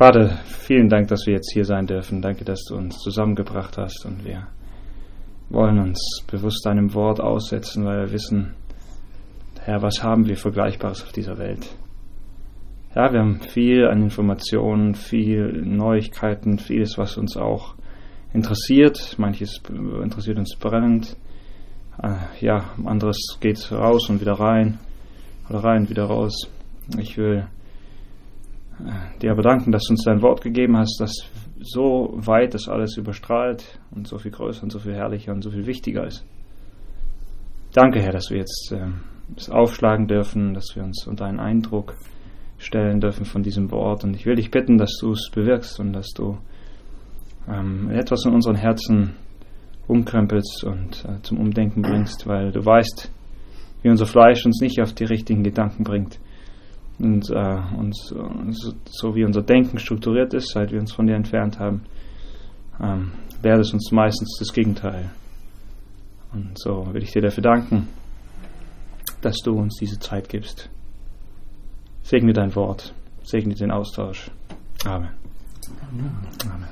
Vater, vielen Dank, dass wir jetzt hier sein dürfen. Danke, dass du uns zusammengebracht hast, und wir wollen uns bewusst deinem Wort aussetzen, weil wir wissen, Herr, was haben wir Vergleichbares auf dieser Welt? Ja, wir haben viel an Informationen, viel Neuigkeiten, vieles, was uns auch interessiert. Manches interessiert uns brennend. Anderes geht raus und wieder rein, oder rein, wieder raus. Ich will dir aber danken, dass du uns dein Wort gegeben hast, das so weit das alles überstrahlt und so viel größer und so viel herrlicher und so viel wichtiger ist. Danke, Herr, dass wir jetzt es aufschlagen dürfen, dass wir uns unter einen Eindruck stellen dürfen von diesem Wort. Und ich will dich bitten, dass du es bewirkst und dass du etwas in unseren Herzen umkrempelst und zum Umdenken bringst, weil du weißt, wie unser Fleisch uns nicht auf die richtigen Gedanken bringt. Und so wie unser Denken strukturiert ist, seit wir uns von dir entfernt haben, lehrt es uns meistens das Gegenteil. Und so will ich dir dafür danken, dass du uns diese Zeit gibst. Segne dein Wort, segne den Austausch. Amen. Amen.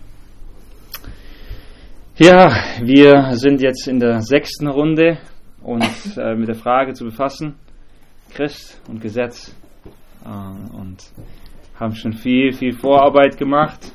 Ja, wir sind jetzt in der 6. Runde, uns mit der Frage zu befassen, Christ und Gesetz. Und haben schon viel Vorarbeit gemacht.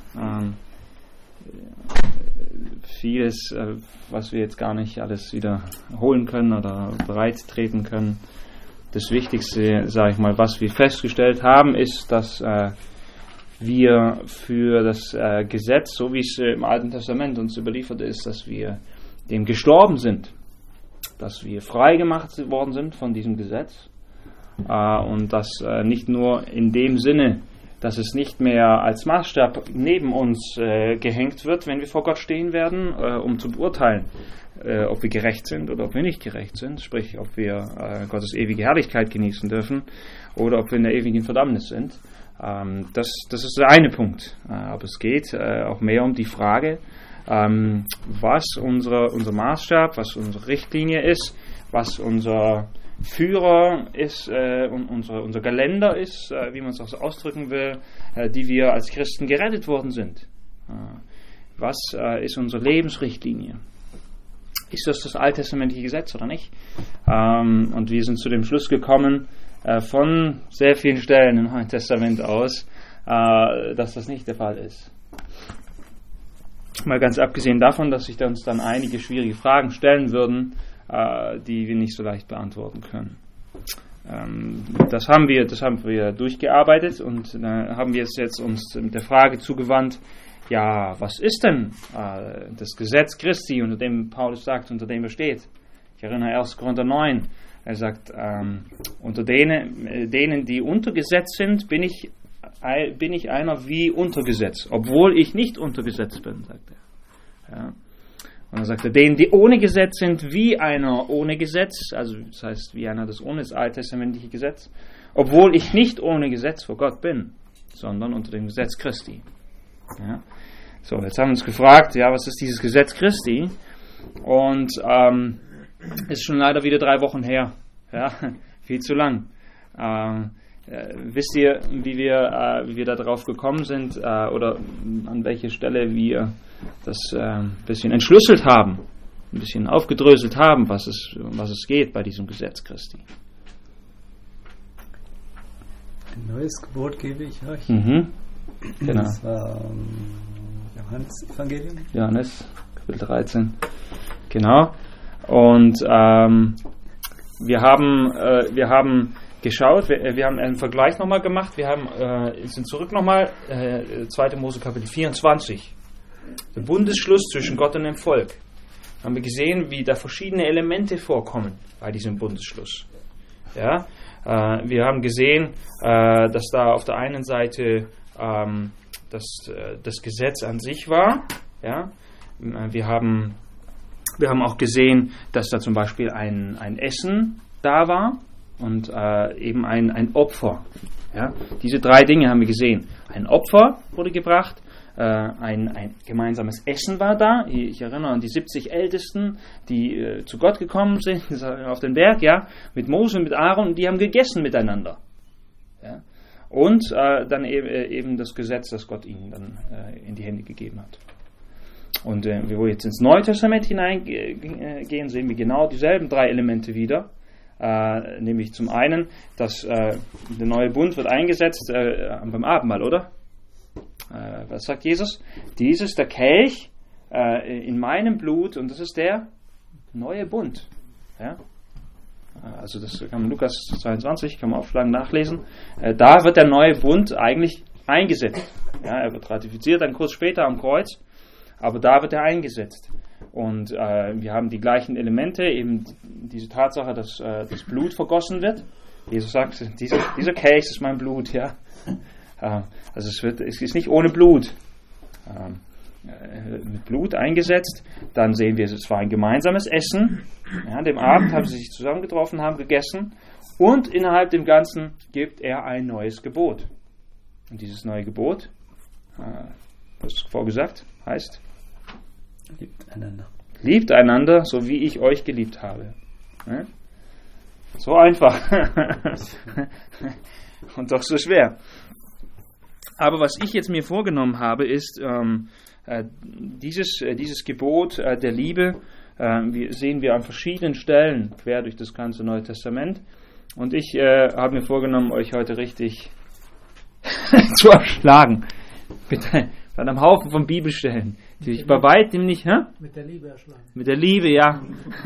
Vieles, was wir jetzt gar nicht alles wiederholen können oder bereit treten können. Das Wichtigste, sage ich mal, was wir festgestellt haben, ist, dass wir für das Gesetz, so wie es im Alten Testament uns überliefert ist, dass wir dem gestorben sind, dass wir frei gemacht worden sind von diesem Gesetz. Und das nicht nur in dem Sinne, dass es nicht mehr als Maßstab neben uns gehängt wird, wenn wir vor Gott stehen werden, um zu beurteilen, ob wir gerecht sind oder ob wir nicht gerecht sind, sprich, ob wir Gottes ewige Herrlichkeit genießen dürfen oder ob wir in der ewigen Verdammnis sind. Das ist der eine Punkt. Aber es geht auch mehr um die Frage, was unser Maßstab, was unsere Richtlinie ist, was unser Führer ist und unser Geländer ist, wie man es auch so ausdrücken will, die wir als Christen gerettet worden sind. Was ist unsere Lebensrichtlinie? Ist das alttestamentliche Gesetz oder nicht? Und wir sind zu dem Schluss gekommen, von sehr vielen Stellen im Neuen Testament aus, dass das nicht der Fall ist. Mal ganz abgesehen davon, dass sich uns dann einige schwierige Fragen stellen würden, die wir nicht so leicht beantworten können. Das haben wir durchgearbeitet und haben wir jetzt uns mit der Frage zugewandt, ja, was ist denn das Gesetz Christi, unter dem Paulus sagt, unter dem er steht? Ich erinnere 1. Korinther 9, er sagt, unter denen, die unter Gesetz sind, bin ich einer wie unter Gesetz, obwohl ich nicht unter Gesetz bin, sagt er. Ja. Und dann sagt er, denen, die ohne Gesetz sind, wie einer ohne Gesetz, also das heißt, wie einer das ohne das alttestamentliche Gesetz, obwohl ich nicht ohne Gesetz vor Gott bin, sondern unter dem Gesetz Christi. Ja. So, jetzt haben wir uns gefragt, ja, was ist dieses Gesetz Christi? Und ist schon leider wieder 3 Wochen her. Ja, viel zu lang. Wisst ihr, wie wir da drauf gekommen sind oder an welche Stelle wir das ein bisschen entschlüsselt haben, ein bisschen aufgedröselt haben, was es geht bei diesem Gesetz Christi? Ein neues Gebot gebe ich euch. Mhm. Genau. Das war Johannes Evangelium. Johannes, Kapitel 13. Genau. Und wir haben geschaut, wir haben einen Vergleich nochmal gemacht, sind zurück nochmal, 2. Mose Kapitel 24, der Bundesschluss zwischen Gott und dem Volk. Da haben wir gesehen, wie da verschiedene Elemente vorkommen bei diesem Bundesschluss. Ja, wir haben gesehen, dass da auf der einen Seite das Gesetz an sich war. Ja, wir haben auch gesehen, dass da zum Beispiel ein Essen da war. Und eben ein Opfer. Ja? Diese 3 Dinge haben wir gesehen. Ein Opfer wurde gebracht, ein gemeinsames Essen war da. Ich erinnere an die 70 Ältesten, die zu Gott gekommen sind auf den Berg, ja, mit Mose und mit Aaron, und die haben gegessen miteinander. Ja? und dann eben das Gesetz, das Gott ihnen dann in die Hände gegeben hat. Und wenn wir jetzt ins Neue Testament hineingehen, sehen wir genau dieselben 3 Elemente wieder. Nämlich zum einen, dass der neue Bund wird eingesetzt beim Abendmahl, oder? Was sagt Jesus? Dies ist der Kelch in meinem Blut und das ist der neue Bund. Ja? Also das kann man Lukas 22, kann man aufschlagen, nachlesen. Da wird der neue Bund eigentlich eingesetzt. Ja, er wird ratifiziert dann kurz später am Kreuz, aber da wird er eingesetzt. Und wir haben die gleichen Elemente, eben diese Tatsache, dass das Blut vergossen wird. Jesus sagt, dieser Kelch ist mein Blut. Ja? Also es ist nicht ohne Blut. Mit Blut eingesetzt. Dann sehen wir, es war ein gemeinsames Essen. Ja, an dem Abend haben sie sich zusammengetroffen, haben gegessen. Und innerhalb dem Ganzen gibt er ein neues Gebot. Und dieses neue Gebot, was vorgesagt, heißt: Liebt einander, so wie ich euch geliebt habe. Ja? So einfach. Und doch so schwer. Aber was ich jetzt mir vorgenommen habe, ist, dieses Gebot der Liebe sehen wir an verschiedenen Stellen quer durch das ganze Neue Testament. Und ich habe mir vorgenommen, euch heute richtig zu erschlagen. Mit einem Haufen von Bibelstellen, die ich bei weitem nicht... Mit der Liebe erschlagen. Mit der Liebe, ja.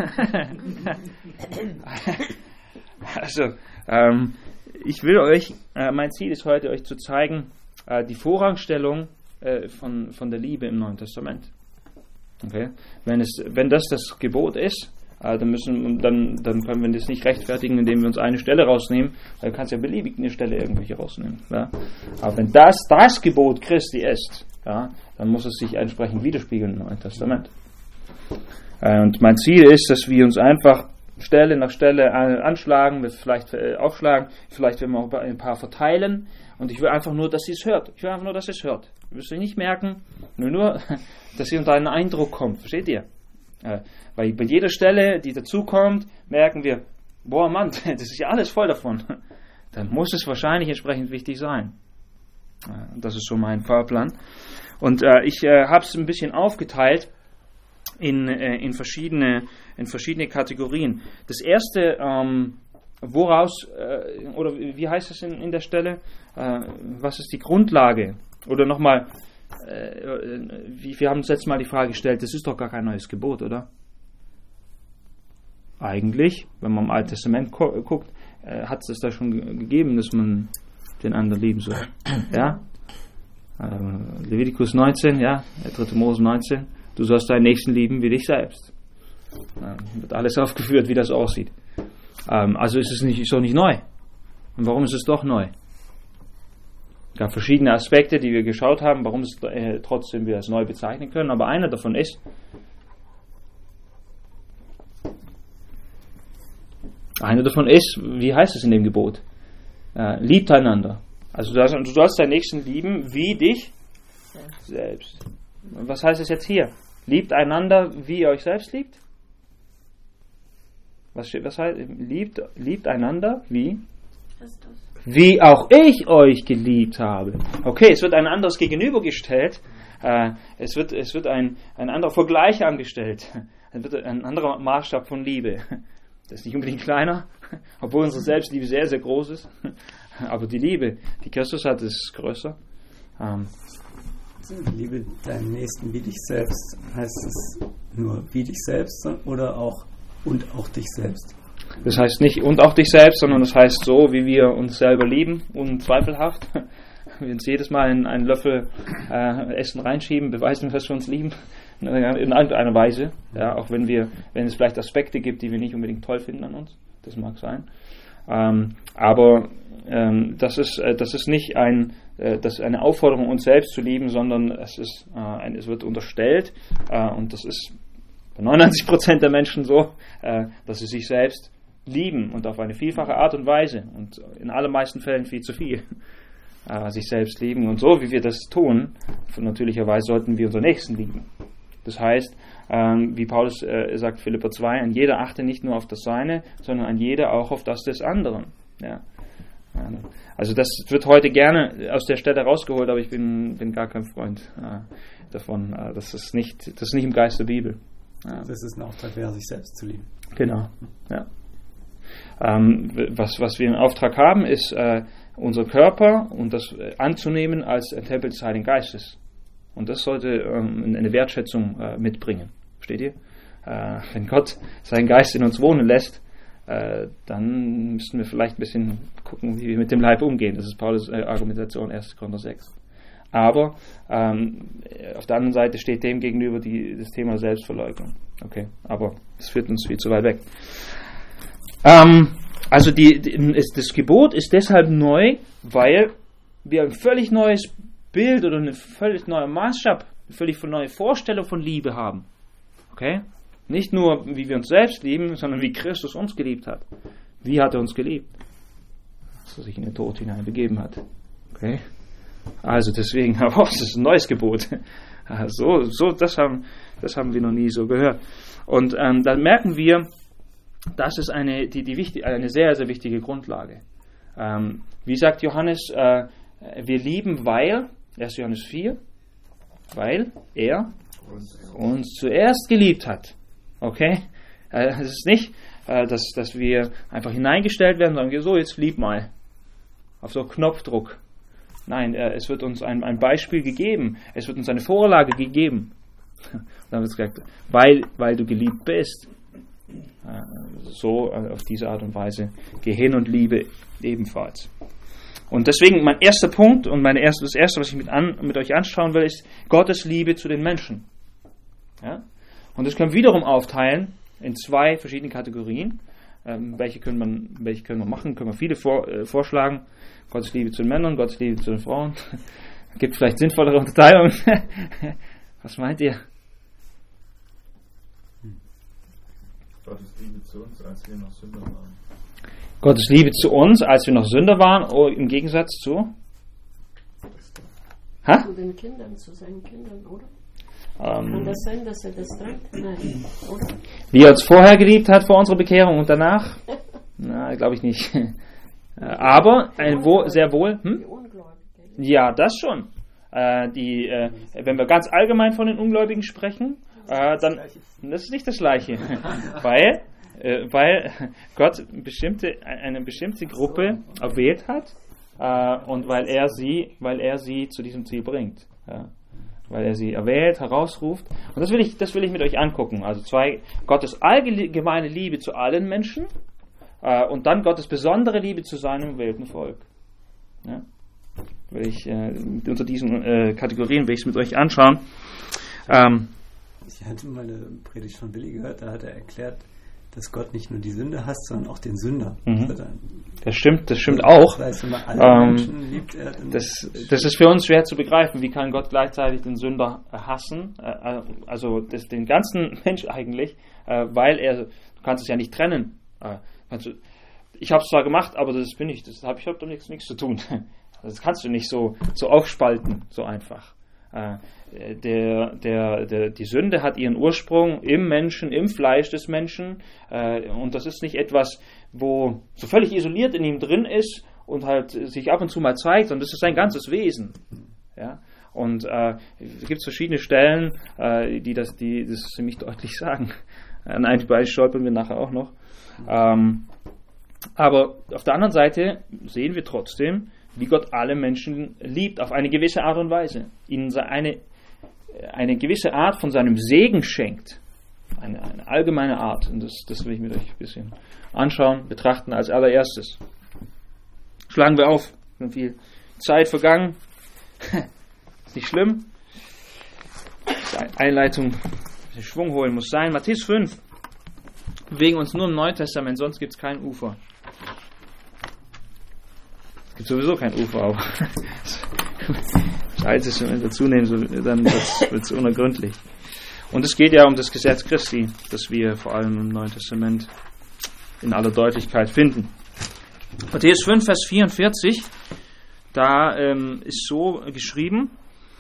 Also, ich will euch, mein Ziel ist heute, euch zu zeigen, die Vorrangstellung von der Liebe im Neuen Testament. Okay? Wenn das Gebot ist, dann können wir das nicht rechtfertigen, indem wir uns eine Stelle rausnehmen, weil du kannst ja beliebig eine Stelle irgendwelche rausnehmen. Ja? Aber wenn das Gebot Christi ist, ja, dann muss es sich entsprechend widerspiegeln im Neuen Testament. Und mein Ziel ist, dass wir uns einfach Stelle nach Stelle anschlagen, vielleicht aufschlagen, vielleicht werden wir auch ein paar verteilen. Und ich will einfach nur, dass ihr es hört. Ich will einfach nur, dass ihr es hört. Ihr müsst euch nicht merken, nur, dass ihr unter einen Eindruck kommt. Versteht ihr? Weil bei jeder Stelle, die dazukommt, merken wir, boah Mann, das ist ja alles voll davon. Dann muss es wahrscheinlich entsprechend wichtig sein. Das ist so mein Fahrplan. Und ich habe es ein bisschen aufgeteilt in verschiedene Kategorien. Das erste, oder wie heißt es in der Stelle? Was ist die Grundlage? Oder nochmal, wir haben uns letztes Mal die Frage gestellt, das ist doch gar kein neues Gebot, oder? Eigentlich, wenn man im Alten Testament guckt, hat es da schon gegeben, dass man den anderen lieben soll. Ja? Levitikus 19, ja, 3. Mose 19, du sollst deinen Nächsten lieben wie dich selbst. Wird alles aufgeführt, wie das aussieht. Also ist es nicht neu. Und warum ist es doch neu? Es gab verschiedene Aspekte, die wir geschaut haben, warum es trotzdem wir als neu bezeichnen können. Aber einer davon ist, wie heißt es in dem Gebot? Liebt einander. Also du sollst deinen Nächsten lieben wie dich selbst. Was heißt es jetzt hier? Liebt einander, wie ihr euch selbst liebt? Was heißt, liebt einander wie? Christus. Wie auch ich euch geliebt habe. Okay, es wird ein anderes gegenübergestellt. Es wird ein anderer Vergleich angestellt. Es wird ein anderer Maßstab von Liebe. Das ist nicht unbedingt kleiner, obwohl unsere Selbstliebe sehr, sehr groß ist. Aber die Liebe, die Christus hat, ist größer. Liebe deinen Nächsten wie dich selbst. Heißt es nur wie dich selbst oder auch und auch dich selbst? Das heißt nicht und auch dich selbst, sondern das heißt so, wie wir uns selber lieben, unzweifelhaft. Wir uns jedes Mal in einen Löffel Essen reinschieben, beweisen, dass wir uns lieben. In irgendeiner Weise. Ja, auch wenn es vielleicht Aspekte gibt, die wir nicht unbedingt toll finden an uns. Das mag sein. Aber das ist nicht das ist eine Aufforderung, uns selbst zu lieben, sondern es wird unterstellt, und das ist bei 99% der Menschen so, dass sie sich selbst lieben und auf eine vielfache Art und Weise und in allermeisten Fällen viel zu viel sich selbst lieben. Und so wie wir das tun, natürlicherweise sollten wir unseren Nächsten lieben. Das heißt, wie Paulus sagt, Philipper 2, an jeder achte nicht nur auf das Seine, sondern an jeder auch auf das des anderen. Ja. Also das wird heute gerne aus der Stelle rausgeholt, aber ich bin gar kein Freund davon. Das ist nicht im Geist der Bibel. Ja. Das ist ein Auftrag, sich selbst zu lieben. Genau. Ja. Was wir im Auftrag haben, ist unser Körper und das anzunehmen als ein Tempel des Heiligen Geistes. Und das sollte eine Wertschätzung mitbringen. Versteht ihr? Wenn Gott seinen Geist in uns wohnen lässt, dann müssen wir vielleicht ein bisschen gucken, wie wir mit dem Leib umgehen. Das ist Paulus Argumentation 1. Korinther 6. Aber auf der anderen Seite steht dem gegenüber das Thema Selbstverleugnung. Okay, aber das führt uns viel zu weit weg. Also das Gebot ist deshalb neu, weil wir ein völlig neues Bild oder einen völlig neuen Maßstab, eine völlig neue Vorstellung von Liebe haben. Okay? Nicht nur, wie wir uns selbst lieben, sondern wie Christus uns geliebt hat. Wie hat er uns geliebt? Dass er sich in den Tod hinein begeben hat. Okay? Also deswegen, das ist ein neues Gebot. Das haben wir noch nie so gehört. Und dann merken wir, das ist eine sehr, sehr wichtige Grundlage. Wie sagt Johannes, wir lieben, weil, 1. Johannes 4, weil er uns zuerst geliebt hat. Okay? Es ist nicht, dass wir einfach hineingestellt werden und sagen, so, jetzt lieb mal. Auf so Knopfdruck. Nein, es wird uns ein Beispiel gegeben. Es wird uns eine Vorlage gegeben. Und dann wird es gesagt, weil du geliebt bist. So auf diese Art und Weise geh hin und liebe ebenfalls. Und deswegen mein erster Punkt und das erste, was ich mit euch anschauen will, ist Gottes Liebe zu den Menschen. Ja? Und das können wir wiederum aufteilen in zwei verschiedene Kategorien. Welche können wir machen? Können wir viele vorschlagen. Gottes Liebe zu den Männern, Gottes Liebe zu den Frauen. Gibt vielleicht sinnvollere Unterteilungen. Was meint ihr? Gottes Liebe zu uns, als wir noch Sünder waren. Gottes Liebe zu uns, als wir noch Sünder waren, im Gegensatz zu? Zu den Kindern, zu seinen Kindern, oder? Kann das sein, dass er das trägt? Nein, oder? Wie er uns vorher geliebt hat, vor unserer Bekehrung und danach? Na, glaube ich nicht. Aber sehr wohl. Die Ungläubigen. Ja, das schon. Wenn wir ganz allgemein von den Ungläubigen sprechen, dann das ist nicht das Gleiche, weil Gott eine bestimmte Gruppe erwählt hat und weil er sie zu diesem Ziel bringt, weil er sie erwählt, herausruft. Und das will ich mit euch angucken. Also Gottes allgemeine Liebe zu allen Menschen und dann Gottes besondere Liebe zu seinem wählten Volk. Ja? Unter diesen Kategorien will ich es mit euch anschauen. Ich hatte mal eine Predigt von Willi gehört, da hat er erklärt, dass Gott nicht nur die Sünde hasst, sondern auch den Sünder. Das stimmt auch. Das heißt, wenn man alle Menschen liebt, das ist für uns schwer zu begreifen. Wie kann Gott gleichzeitig den Sünder hassen? Also den ganzen Mensch eigentlich, weil du kannst es ja nicht trennen. Ich habe es zwar gemacht, aber das bin ich. Ich habe damit nichts zu tun. Das kannst du nicht so aufspalten, so einfach. Die Sünde hat ihren Ursprung im Menschen, im Fleisch des Menschen, und das ist nicht etwas, wo so völlig isoliert in ihm drin ist und halt sich ab und zu mal zeigt, sondern das ist sein ganzes Wesen. Ja? Und es gibt verschiedene Stellen, die das ziemlich deutlich sagen. An einem Beispiel stolpern wir nachher auch noch. Aber auf der anderen Seite sehen wir trotzdem, wie Gott alle Menschen liebt, auf eine gewisse Art und Weise. Ihnen eine gewisse Art von seinem Segen schenkt. Eine allgemeine Art. Und das will ich mit euch ein bisschen anschauen, betrachten als allererstes. Schlagen wir auf. Schon viel Zeit vergangen. Ist nicht schlimm. Die Einleitung, der Schwung holen muss sein. Matthäus 5. Wir bewegen uns nur im Neuen Testament, sonst gibt es kein Ufer. Es gibt sowieso kein Ufer, aber das Einzige, wenn wir dazu nehmen, dann wird es unergründlich. Und es geht ja um das Gesetz Christi, das wir vor allem im Neuen Testament in aller Deutlichkeit finden. Matthäus 5, Vers 44, da ist so geschrieben: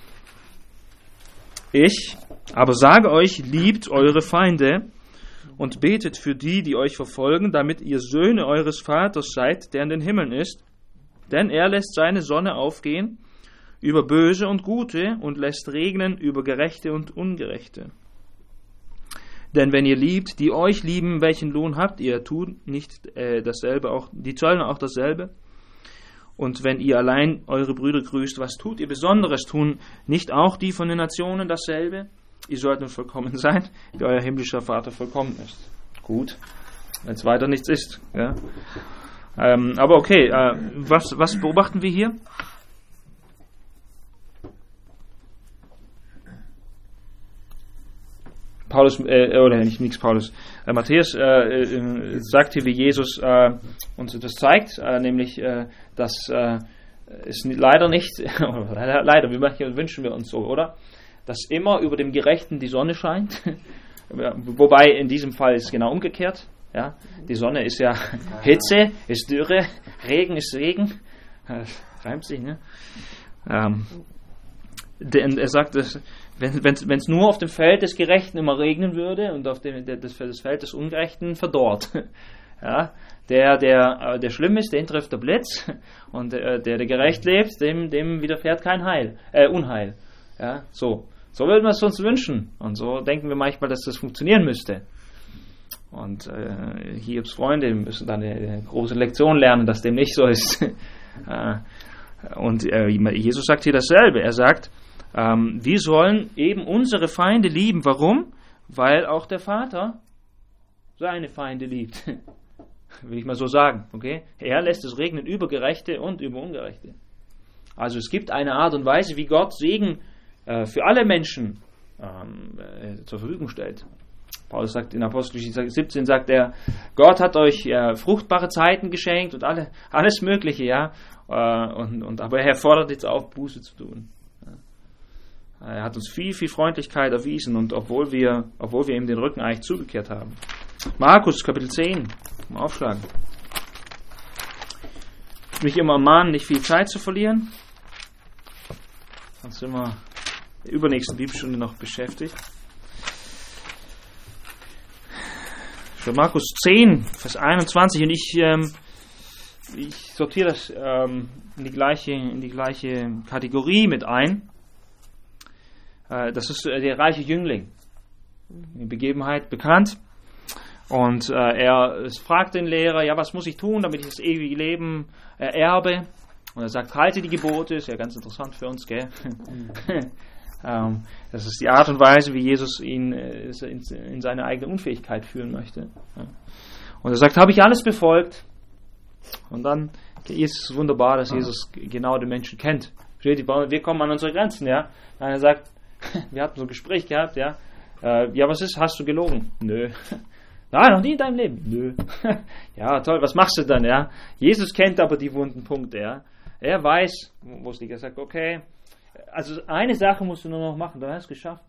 Ich aber sage euch, liebt eure Feinde und betet für die, die euch verfolgen, damit ihr Söhne eures Vaters seid, der in den Himmeln ist. Denn er lässt seine Sonne aufgehen über Böse und Gute und lässt regnen über Gerechte und Ungerechte. Denn wenn ihr liebt, die euch lieben, welchen Lohn habt ihr? Tut nicht dasselbe auch, die Zöllner auch dasselbe? Und wenn ihr allein eure Brüder grüßt, was tut ihr Besonderes? Tun nicht auch die von den Nationen dasselbe? Ihr sollt nun vollkommen sein, wie euer himmlischer Vater vollkommen ist. Gut, wenn es weiter nichts ist. Ja. Aber okay, was beobachten wir hier? Paulus, oder nicht Paulus, Matthäus sagt hier, wie Jesus uns das zeigt, nämlich, dass es leider nicht, leider, wie wünschen wir uns so, oder? Dass immer über dem Gerechten die Sonne scheint, wobei in diesem Fall ist es genau umgekehrt. Ja? Die Sonne ist ja Hitze, ist Dürre, Regen ist Regen, reimt sich, ne? Denn er sagt, wenn es nur auf dem Feld des Gerechten immer regnen würde und auf das Feld des Ungerechten verdorrt. Ja, der schlimm ist, den trifft der Blitz, und der gerecht lebt, dem widerfährt kein Unheil. Ja, so würden wir es uns wünschen, und so denken wir manchmal, dass das funktionieren müsste. Und Hiobs Freunde müssen dann eine große Lektion lernen, dass dem nicht so ist. Und Jesus sagt hier dasselbe. Er sagt, wir sollen eben unsere Feinde lieben. Warum? Weil auch der Vater seine Feinde liebt. Will ich mal so sagen. Okay? Er lässt es regnen über Gerechte und über Ungerechte. Also es gibt eine Art und Weise, wie Gott Segen für alle Menschen zur Verfügung stellt. Paulus sagt in Apostelgeschichte 17, sagt er, Gott hat euch fruchtbare Zeiten geschenkt und alles Mögliche, ja. Aber er fordert jetzt auf, Buße zu tun. Er hat uns viel, viel Freundlichkeit erwiesen, und obwohl wir ihm den Rücken eigentlich zugekehrt haben. Markus, Kapitel 10, mal aufschlagen. Ich mich immer ermahnen, nicht viel Zeit zu verlieren. Sonst sind wir in der übernächsten Bibelstunde noch beschäftigt. Für Markus 10, Vers 21, und ich sortiere das in die gleiche Kategorie mit ein. Das ist der reiche Jüngling. Die Begebenheit bekannt. Und er fragt den Lehrer, ja, was muss ich tun, damit ich das ewige Leben erbe? Und er sagt, halte die Gebote. Ist ja ganz interessant für uns, gell? Das ist die Art und Weise, wie Jesus ihn in seine eigene Unfähigkeit führen möchte. Und er sagt, habe ich alles befolgt? Und dann ist es wunderbar, dass Jesus genau den Menschen kennt. Wir kommen an unsere Grenzen, ja. Und er sagt, wir hatten so ein Gespräch gehabt, ja. Ja, was ist? Hast du gelogen? Nö. Nein, noch nie in deinem Leben? Nö. Ja, toll, was machst du dann, ja? Jesus kennt aber die wunden Punkte, ja. Er weiß, wo es liegt. Er sagt, okay, also eine Sache musst du nur noch machen, dann hast du es geschafft.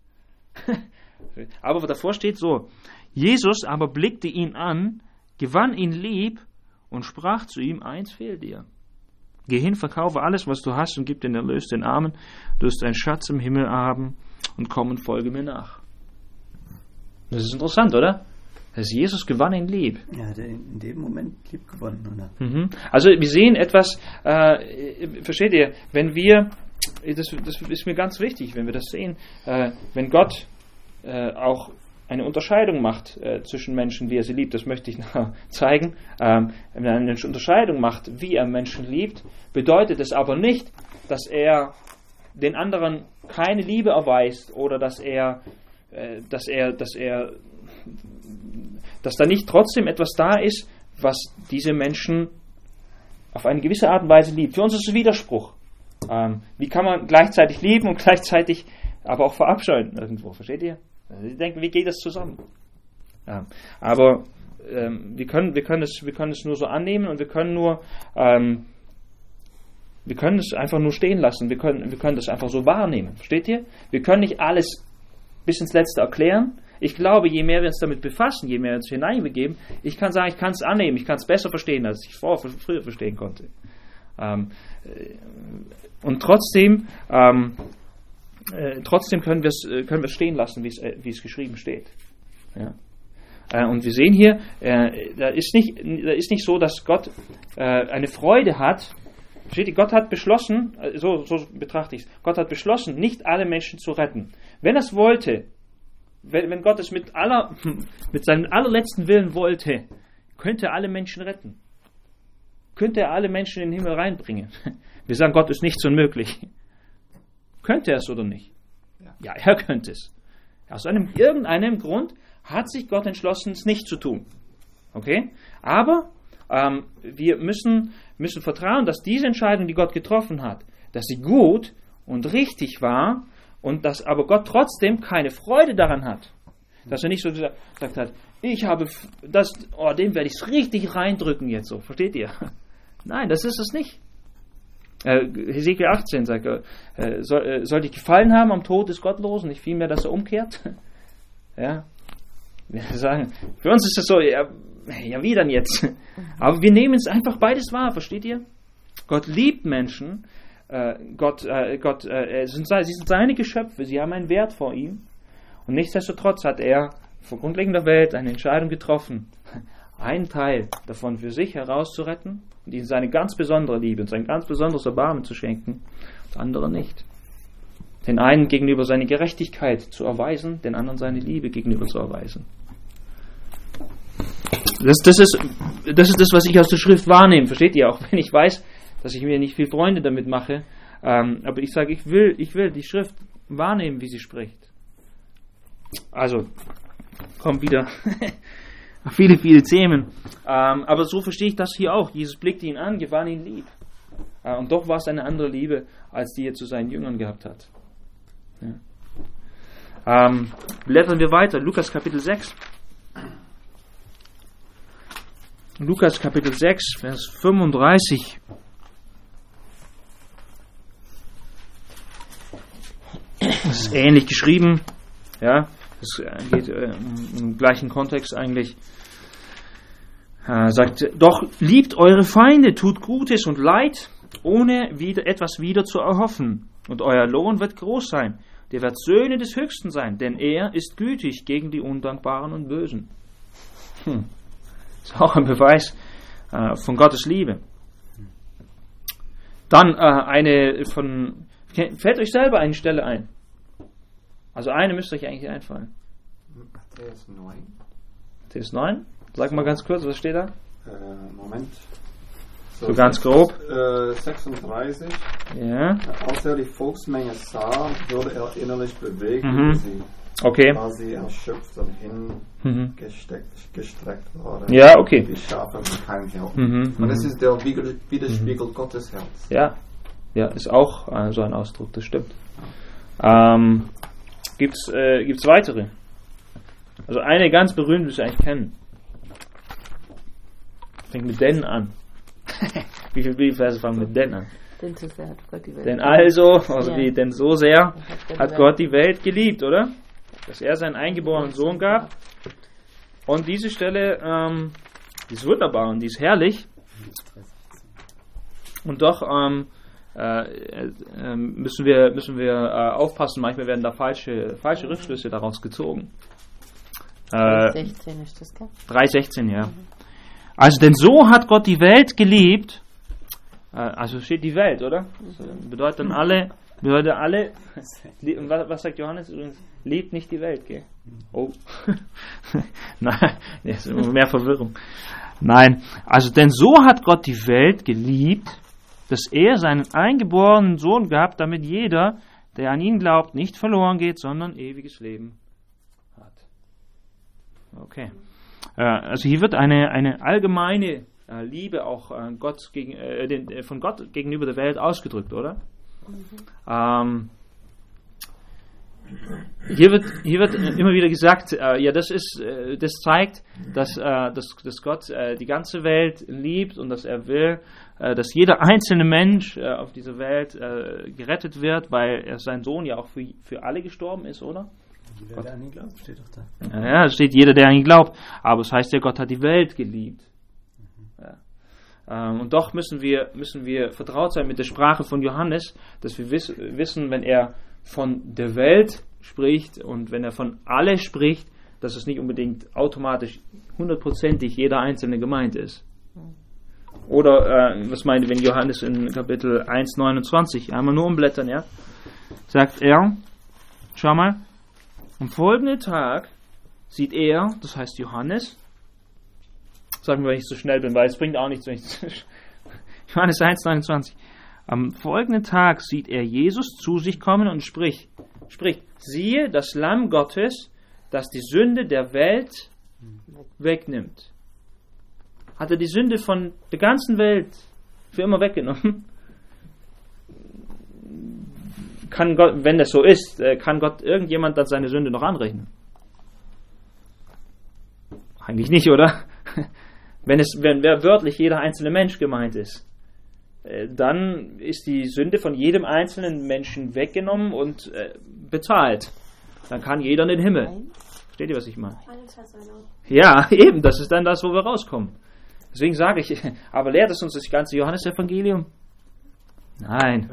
Aber davor steht so, Jesus aber blickte ihn an, gewann ihn lieb und sprach zu ihm, eins fehlt dir. Geh hin, verkaufe alles, was du hast, und gib den Erlös den Armen, du wirst einen Schatz im Himmel haben, und komm und folge mir nach. Das ist interessant, oder? dass Jesus gewann ihn lieb. Ja, hat er in dem Moment lieb gewonnen, oder? Mhm. Also wir sehen etwas, versteht ihr, wenn wir, das ist mir ganz wichtig, wenn wir das sehen, wenn Gott auch eine Unterscheidung macht zwischen Menschen, wie er sie liebt, das möchte ich noch zeigen. Wenn er eine Unterscheidung macht, wie er Menschen liebt, bedeutet es aber nicht, dass er den anderen keine Liebe erweist oder dass da nicht trotzdem etwas da ist, was diese Menschen auf eine gewisse Art und Weise liebt. Für uns ist es ein Widerspruch. Wie kann man gleichzeitig lieben und gleichzeitig aber auch verabscheuen irgendwo, versteht ihr? Also ich denke, wie geht das zusammen? Ja, aber wir können es nur so annehmen und wir können es einfach nur stehen lassen. Wir können das einfach so wahrnehmen. Versteht ihr? Wir können nicht alles bis ins Letzte erklären. Ich glaube, je mehr wir uns damit befassen, je mehr wir uns hineinbegeben, ich kann sagen, ich kann es annehmen, ich kann es besser verstehen, als ich es früher verstehen konnte. Und trotzdem können wir es stehen lassen, wie es geschrieben steht. Ja. Und wir sehen hier, da ist nicht so, dass Gott eine Freude hat, Versteht ihr? Gott hat beschlossen, so betrachte ich es, Gott hat beschlossen, nicht alle Menschen zu retten. Wenn er es wollte, wenn Gott es mit seinem allerletzten Willen wollte, könnte er alle Menschen retten. Könnte er alle Menschen in den Himmel reinbringen. Wir sagen, Gott ist nichts unmöglich. Könnte er es oder nicht? Ja, er könnte es. Aus irgendeinem Grund hat sich Gott entschlossen, es nicht zu tun. Okay? Aber wir müssen vertrauen, dass diese Entscheidung, die Gott getroffen hat, dass sie gut und richtig war und dass aber Gott trotzdem keine Freude daran hat. Dass er nicht so gesagt hat, ich habe das, dem werde ich es richtig reindrücken jetzt so. Versteht ihr? Nein, das ist es nicht. Hesekiel 18 sagt, soll dich gefallen haben am Tod des Gottlosen, nicht vielmehr, dass er umkehrt? Ja. Wir sagen, für uns ist es so, ja, wie dann jetzt? Aber wir nehmen es einfach beides wahr, versteht ihr? Gott liebt Menschen, sie sind seine Geschöpfe, sie haben einen Wert vor ihm. Und nichtsdestotrotz hat er vor grundlegender Welt eine Entscheidung getroffen, einen Teil davon für sich herauszuretten und ihnen seine ganz besondere Liebe und sein ganz besonderes Erbarmen zu schenken, und andere nicht. Den einen gegenüber seine Gerechtigkeit zu erweisen, den anderen seine Liebe gegenüber zu erweisen. Das ist das, was ich aus der Schrift wahrnehme, versteht ihr? Auch wenn ich weiß, dass ich mir nicht viel Freunde damit mache, aber ich sage, ich will die Schrift wahrnehmen, wie sie spricht. Also, kommt wieder viele Themen. Aber so verstehe ich das hier auch. Jesus blickte ihn an, gewann ihn lieb. Und doch war es eine andere Liebe, als die er zu seinen Jüngern gehabt hat. Ja. Blättern wir weiter. Lukas Kapitel 6. Lukas Kapitel 6, Vers 35. Das ist ähnlich geschrieben. Ja, das geht im gleichen Kontext eigentlich. Sagt, doch liebt eure Feinde, tut Gutes und Leid, ohne etwas wieder zu erhoffen. Und euer Lohn wird groß sein. Ihr werdet Söhne des Höchsten sein, denn er ist gütig gegen die Undankbaren und Bösen. Das ist auch ein Beweis von Gottes Liebe. Dann fällt euch selber eine Stelle ein. Also eine müsste euch eigentlich einfallen. Matthäus 9. Matthäus 9? Sag mal ganz kurz, was steht da? Moment. So ganz grob. 36. Ja. Als er die Volksmenge sah, wurde er innerlich bewegt über sie. Okay. Weil sie erschöpft und hingestreckt waren. Ja, okay. Die Schafe mit keinem Hirten. Und das ist der Widerspiegel Gottes Herz. Ja, ist auch so ein Ausdruck, das stimmt. Gibt's weitere? Also eine ganz berühmte, die wir eigentlich kennen. Fängt mit denn an. Wie viele Bibelverse fangen mit denn an? Denn so sehr hat Gott die Welt geliebt. Denn so sehr hat Gott die Welt geliebt, oder? Dass er seinen eingeborenen Sohn gab. Und diese Stelle, die ist wunderbar und die ist herrlich. Und doch müssen wir aufpassen, manchmal werden da falsche Rückschlüsse daraus gezogen. 3,16 ist das, gell? 3,16, ja. Also, denn so hat Gott die Welt geliebt, also steht die Welt, oder? Das bedeutet alle, was sagt Johannes übrigens? Liebt nicht die Welt, gell? Oh. Nein, das ist immer mehr Verwirrung. Nein, also denn so hat Gott die Welt geliebt, dass er seinen eingeborenen Sohn gab, damit jeder, der an ihn glaubt, nicht verloren geht, sondern ewiges Leben hat. Okay. Also hier wird eine allgemeine Liebe auch von Gott gegenüber der Welt ausgedrückt, oder? Hier wird immer wieder gesagt, das zeigt, dass Gott die ganze Welt liebt und dass er will, dass jeder einzelne Mensch auf dieser Welt gerettet wird, weil er sein Sohn ja auch für alle gestorben ist, oder? Jeder, der an ihn glaubt, steht doch da. Ja, es steht jeder, der an ihn glaubt. Aber es heißt ja, Gott hat die Welt geliebt. Ja. Und doch müssen wir vertraut sein mit der Sprache von Johannes, dass wir wissen, wenn er von der Welt spricht und wenn er von alle spricht, dass es nicht unbedingt automatisch 100%ig jeder Einzelne gemeint ist. Oder, was meint ihr, wenn Johannes in Kapitel 1,29, einmal nur umblättern, ja, sagt er, schau mal, am folgenden Tag sieht er, das heißt Johannes, sagen wir, wenn ich so schnell bin, weil es bringt auch nichts, wenn ich Johannes 1,29, am folgenden Tag sieht er Jesus zu sich kommen und spricht, siehe, das Lamm Gottes, das die Sünde der Welt wegnimmt. Hat er die Sünde von der ganzen Welt für immer weggenommen? Kann Gott, wenn das so ist, kann Gott irgendjemand dann seine Sünde noch anrechnen? Eigentlich nicht, oder? Wenn wörtlich jeder einzelne Mensch gemeint ist, dann ist die Sünde von jedem einzelnen Menschen weggenommen und bezahlt. Dann kann jeder in den Himmel. Versteht ihr, was ich meine? Ja, eben, das ist dann das, wo wir rauskommen. Deswegen sage ich, aber lehrt es uns das ganze Johannesevangelium? Nein.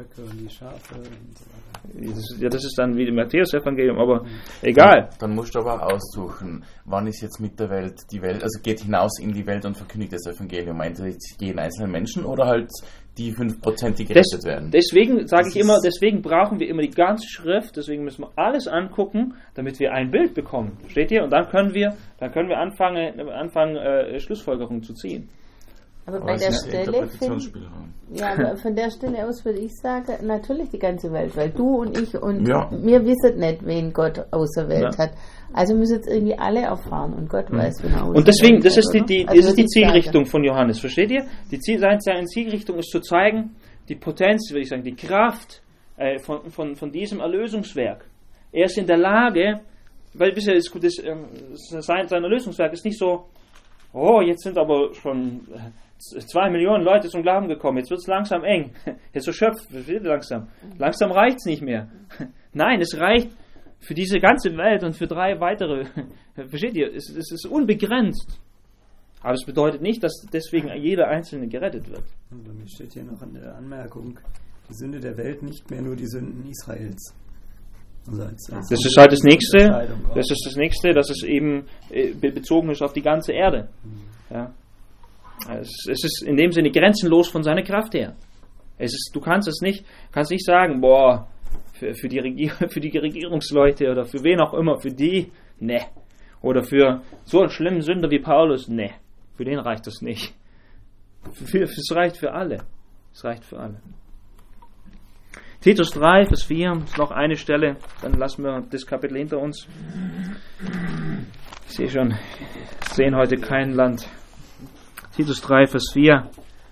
Das ist dann wie im Matthäus-Evangelium, aber egal. Dann musst du aber aussuchen, wann ist jetzt mit der Welt die Welt, also geht hinaus in die Welt und verkündigt das Evangelium. Meint er jetzt jeden einzelnen Menschen oder halt die 5%, die gerettet werden? Deswegen sage ich immer, deswegen brauchen wir immer die ganze Schrift, deswegen müssen wir alles angucken, damit wir ein Bild bekommen. Versteht ihr? Und dann können wir anfangen Schlussfolgerungen zu ziehen. Aber bei der Stelle, aber von der Stelle aus würde ich sagen, natürlich die ganze Welt, weil du und ich und wir wissen nicht, wen Gott auserwählt hat. Also müssen jetzt irgendwie alle erfahren und Gott weiß, wen er auserwählt hat. Und deswegen, das ist die Zielrichtung von Johannes, versteht ihr? Seine Zielrichtung ist zu zeigen, die Potenz, würde ich sagen, die Kraft von diesem Erlösungswerk. Er ist in der Lage, weil bisher sein Erlösungswerk ist nicht so, jetzt sind aber schon 2 Millionen Leute zum Glauben gekommen, jetzt wird es langsam eng, jetzt erschöpft, langsam reicht es nicht mehr. Nein, es reicht für diese ganze Welt und für 3 weitere, versteht ihr, es ist unbegrenzt. Aber es bedeutet nicht, dass deswegen jeder Einzelne gerettet wird. Und bei mir steht hier noch eine Anmerkung, die Sünde der Welt, nicht mehr nur die Sünden Israels. Also das ist halt das Nächste, dass es eben bezogen ist auf die ganze Erde. Ja. Es ist in dem Sinne grenzenlos von seiner Kraft her. Du kannst nicht sagen, für die Regierungsleute oder für wen auch immer, für die, ne. Oder für so einen schlimmen Sünder wie Paulus, ne. Für den reicht das nicht. Es reicht für alle. Es reicht für alle. Titus 3, Vers 4, ist noch eine Stelle, dann lassen wir das Kapitel hinter uns. Ich sehe schon, wir sehen heute kein Land. Titus 3, Vers 4.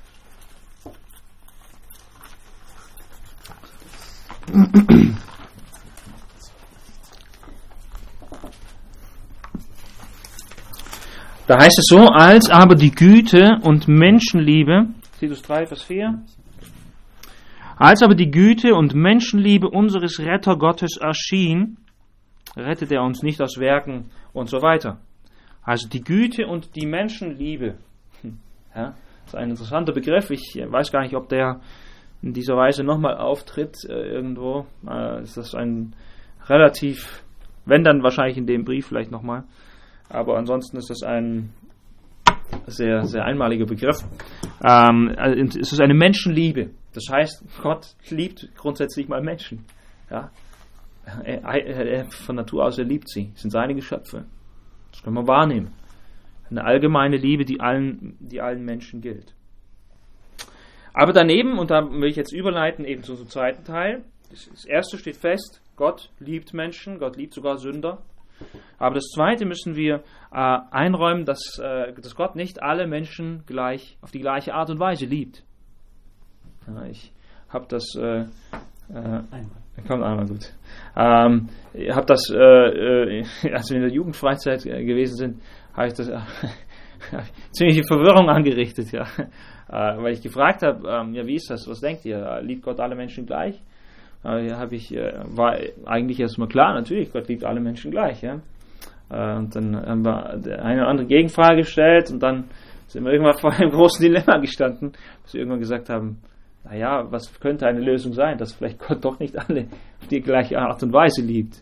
Da heißt es so, als aber die Güte und Menschenliebe, Titus 3, Vers 4, als aber die Güte und Menschenliebe unseres Retter Gottes erschien, rettet er uns nicht aus Werken und so weiter. Also die Güte und die Menschenliebe. Ja, das ist ein interessanter Begriff. Ich weiß gar nicht, ob der in dieser Weise nochmal auftritt irgendwo. Ist das ein relativ, wenn dann wahrscheinlich in dem Brief vielleicht nochmal. Aber ansonsten ist das ein sehr, sehr einmaliger Begriff. Es ist eine Menschenliebe. Das heißt, Gott liebt grundsätzlich mal Menschen. Ja? Er von Natur aus, er liebt sie. Es sind seine Geschöpfe. Das können wir wahrnehmen. Eine allgemeine Liebe, die allen Menschen gilt. Aber daneben, und da will ich jetzt überleiten eben zu unserem zweiten Teil, das erste steht fest, Gott liebt Menschen, Gott liebt sogar Sünder. Aber das zweite müssen wir einräumen, dass Gott nicht alle Menschen gleich auf die gleiche Art und Weise liebt. Ja, ich habe das kommt einmal gut. Ich habe das, als wir in der Jugendfreizeit gewesen sind, habe ich das ziemliche Verwirrung angerichtet, ja, weil ich gefragt habe, wie ist das? Was denkt ihr? Liebt Gott alle Menschen gleich? War eigentlich erstmal klar, natürlich, Gott liebt alle Menschen gleich, ja. Und dann haben wir eine oder andere Gegenfrage gestellt und dann sind wir irgendwann vor einem großen Dilemma gestanden, bis wir irgendwann gesagt haben, naja, was könnte eine Lösung sein, dass vielleicht Gott doch nicht alle auf die gleiche Art und Weise liebt.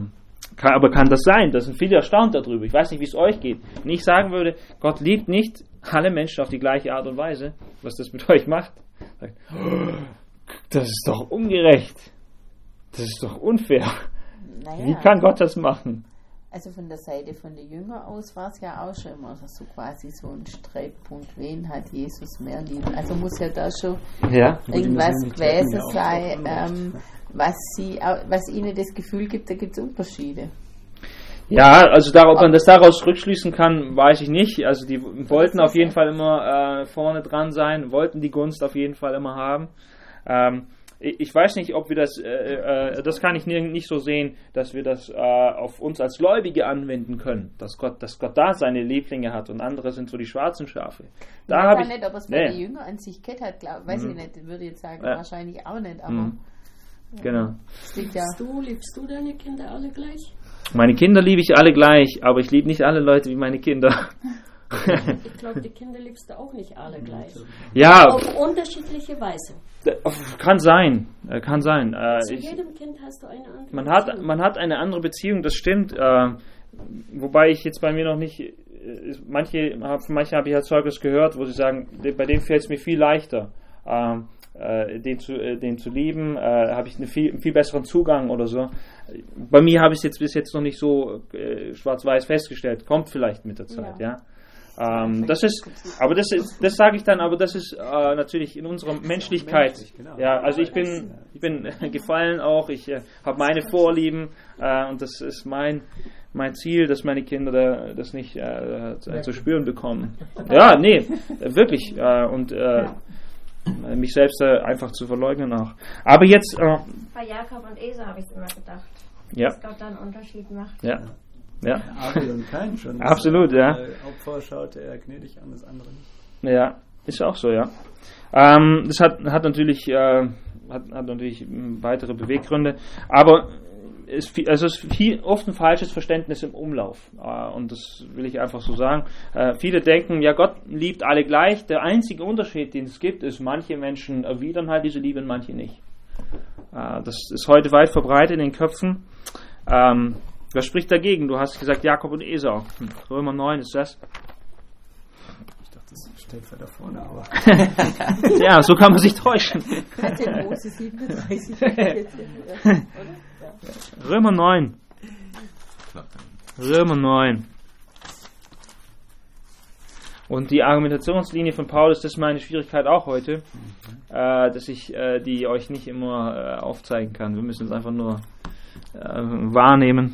Aber kann das sein? Da sind viele erstaunt darüber. Ich weiß nicht, wie es euch geht. Wenn ich sagen würde, Gott liebt nicht alle Menschen auf die gleiche Art und Weise, was das mit euch macht. Sagt, das ist doch ungerecht. Das ist doch unfair. Naja, wie kann Gott das machen? Also von der Seite von den Jüngern aus war es ja auch schon immer so quasi so ein Streitpunkt. Wen hat Jesus mehr lieb? Also muss ja da schon irgendwas gewesen sein, was ihnen das Gefühl gibt, da gibt es Unterschiede. Ja, also ob man das daraus rückschließen kann, weiß ich nicht. Also die wollten auf jeden Fall immer vorne dran sein, wollten die Gunst auf jeden Fall immer haben. Ich weiß nicht, ob wir das kann ich nicht so sehen, dass wir das auf uns als Gläubige anwenden können, dass Gott da seine Lieblinge hat und andere sind so die schwarzen Schafe. Ich weiß nicht, ob es bei den Jüngern an sich kennt hat, weiß ich nicht, würde jetzt sagen, wahrscheinlich auch nicht, aber genau. Liebst du deine Kinder alle gleich? Meine Kinder liebe ich alle gleich, aber ich liebe nicht alle Leute wie meine Kinder. Ich glaube, die Kinder liebst du auch nicht alle gleich. Ja. Auf unterschiedliche Weise. Kann sein. Zu jedem Kind hast du eine andere Beziehung. Man hat eine andere Beziehung, das stimmt. Wobei ich jetzt bei mir noch nicht, manche habe ich als Zeugnis gehört, wo sie sagen, bei dem fällt es mir viel leichter, den zu lieben, habe ich einen viel besseren Zugang oder so. Bei mir habe ich es jetzt bis jetzt noch nicht so schwarz-weiß festgestellt. Kommt vielleicht mit der Zeit, ja. Das sage ich dann, aber das ist natürlich in unserer Menschlichkeit. Ja, also ich bin gefallen auch, ich habe meine Vorlieben und das ist mein Ziel, dass meine Kinder das nicht zu spüren bekommen. Ja, nee, wirklich. Und mich selbst einfach zu verleugnen auch. Aber jetzt... Bei Jakob und Esau habe ich es immer gedacht, dass Gott da einen Unterschied macht. Ja. Abel und Kain schon. Absolut, ja. Opfer schaute er gnädig an, das andere nicht. Ja, ist auch so, ja. Das hat natürlich weitere Beweggründe, aber es ist oft ein falsches Verständnis im Umlauf. Und das will ich einfach so sagen. Viele denken, ja, Gott liebt alle gleich. Der einzige Unterschied, den es gibt, ist, manche Menschen erwidern halt diese Liebe und manche nicht. Das ist heute weit verbreitet in den Köpfen. Was spricht dagegen? Du hast gesagt Jakob und Esau. Römer 9 ist das. Ich dachte, das steht weiter vorne, aber... Ja, so kann man sich täuschen. Mose 37. Römer 9. Römer 9. Und die Argumentationslinie von Paulus, das ist meine Schwierigkeit auch heute, dass ich die euch nicht immer aufzeigen kann. Wir müssen es einfach nur wahrnehmen.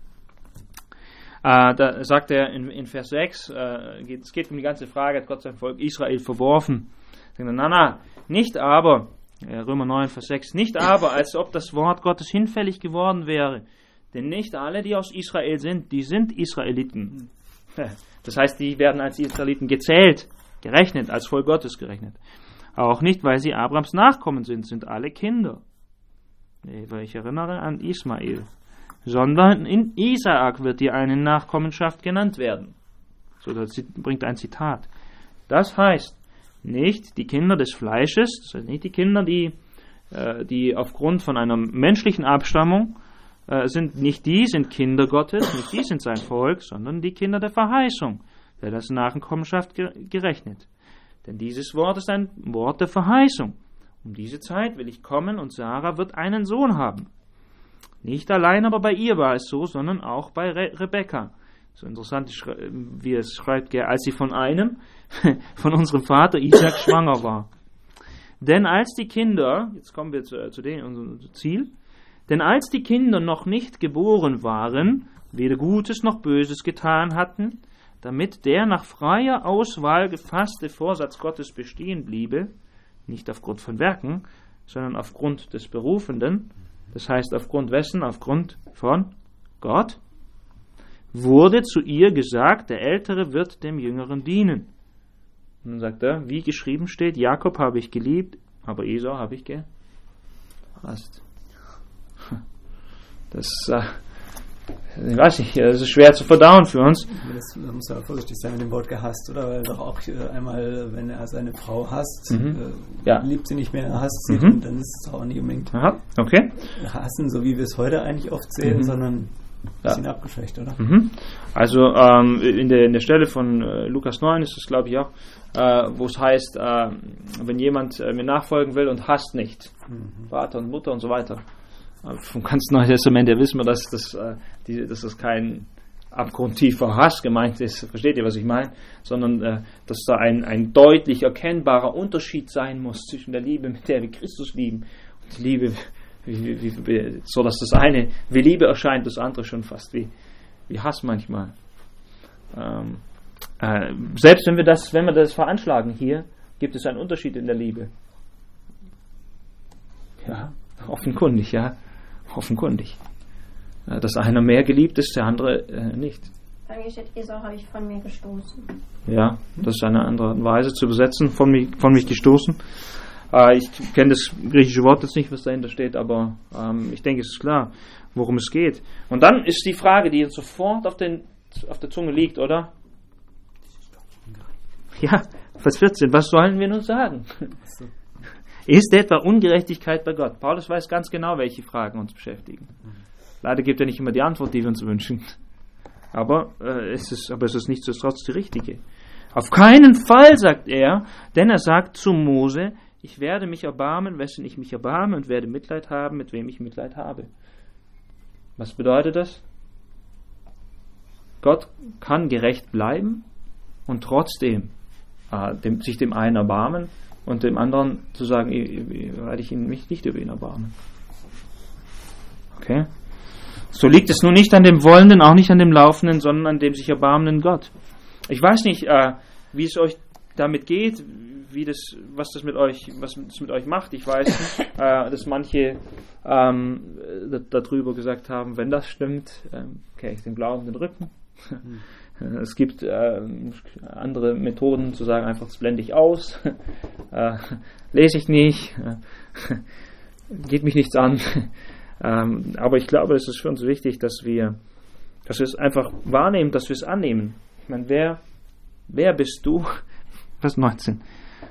Da sagt er in Vers 6, es geht um die ganze Frage, hat Gott sein Volk Israel verworfen. Sagt er, nicht aber, Römer 9, Vers 6, nicht aber, als ob das Wort Gottes hinfällig geworden wäre. Denn nicht alle, die aus Israel sind, die sind Israeliten. Das heißt, die werden als Israeliten gezählt, gerechnet, als Volk Gottes gerechnet. Auch nicht, weil sie Abrahams Nachkommen sind alle Kinder. Weil ich erinnere an Ismael. Sondern in Isaak wird dir eine Nachkommenschaft genannt werden. So, das bringt ein Zitat. Das heißt, nicht die Kinder des Fleisches, das heißt nicht die Kinder, die aufgrund von einer menschlichen Abstammung sind Kinder Gottes, nicht die sind sein Volk, sondern die Kinder der Verheißung, der das Nachkommenschaft gerechnet. Denn dieses Wort ist ein Wort der Verheißung. Um diese Zeit will ich kommen und Sarah wird einen Sohn haben. Nicht allein aber bei ihr war es so, sondern auch bei Rebekka. So interessant, wie es schreibt, als sie von unserem Vater Isaac schwanger war. Denn als die Kinder, jetzt kommen wir zu unserem Ziel, denn als die Kinder noch nicht geboren waren, weder Gutes noch Böses getan hatten, damit der nach freier Auswahl gefasste Vorsatz Gottes bestehen bliebe, nicht aufgrund von Werken, sondern aufgrund des Berufenden, das heißt aufgrund wessen? Aufgrund von Gott, wurde zu ihr gesagt, der Ältere wird dem Jüngeren dienen. Und dann sagt er, wie geschrieben steht, Jakob habe ich geliebt, aber Esau habe ich gehasst. Das ich weiß nicht, das ist schwer zu verdauen für uns. Da muss er vorsichtig sein mit dem Wort gehasst, oder? Weil doch auch einmal, wenn er seine Frau hasst, liebt sie nicht mehr, hasst sie, und dann ist es auch nicht unbedingt okay. hassen, so wie wir es heute eigentlich oft sehen, sondern Bisschen abgeschwächt, oder? Also in der Stelle von Lukas 9 ist es, glaube ich, auch, wo es heißt, wenn jemand mir nachfolgen will und hasst nicht, Vater und Mutter und so weiter. Vom ganzen Neuen Testament her wissen wir, dass das kein abgrundtiefer Hass gemeint ist, versteht ihr, was ich meine? Sondern, dass da ein deutlich erkennbarer Unterschied sein muss zwischen der Liebe, mit der wir Christus lieben, und die Liebe, so dass das eine wie Liebe erscheint, das andere schon fast wie Hass manchmal. Selbst wenn wir das veranschlagen hier, gibt es einen Unterschied in der Liebe. Ja, offenkundig, ja. Offenkundig. Dass einer mehr geliebt ist, der andere nicht. Eigentlich steht, Esau habe ich von mir gestoßen. Ja, das ist eine andere Weise zu besetzen, von mich gestoßen. Ich kenne das griechische Wort jetzt nicht, was dahinter steht, aber ich denke, es ist klar, worum es geht. Und dann ist die Frage, die jetzt sofort auf der Zunge liegt, oder? Ja, Vers 14, was sollen wir nun sagen? Ist etwa Ungerechtigkeit bei Gott? Paulus weiß ganz genau, welche Fragen uns beschäftigen. Leider gibt er nicht immer die Antwort, die wir uns wünschen. Aber es ist nichtsdestotrotz die richtige. Auf keinen Fall, sagt er, denn er sagt zu Mose, ich werde mich erbarmen, wessen ich mich erbarme, und werde Mitleid haben, mit wem ich Mitleid habe. Was bedeutet das? Gott kann gerecht bleiben und trotzdem sich dem einen erbarmen und dem anderen zu sagen, werde ich mich nicht über ihn erbarmen. Okay? So liegt es nun nicht an dem Wollenden, auch nicht an dem Laufenden, sondern an dem sich erbarmenden Gott. Ich weiß nicht, wie es euch damit geht, was das mit euch macht. Ich weiß, dass manche darüber gesagt haben, wenn das stimmt, kehre ich dem Glauben den Rücken. Es gibt andere Methoden zu sagen, einfach das blende ich aus, lese ich nicht, geht mich nichts an. Aber ich glaube, es ist für uns wichtig, dass wir es einfach wahrnehmen, dass wir es annehmen. Ich meine, wer bist du? Vers 19.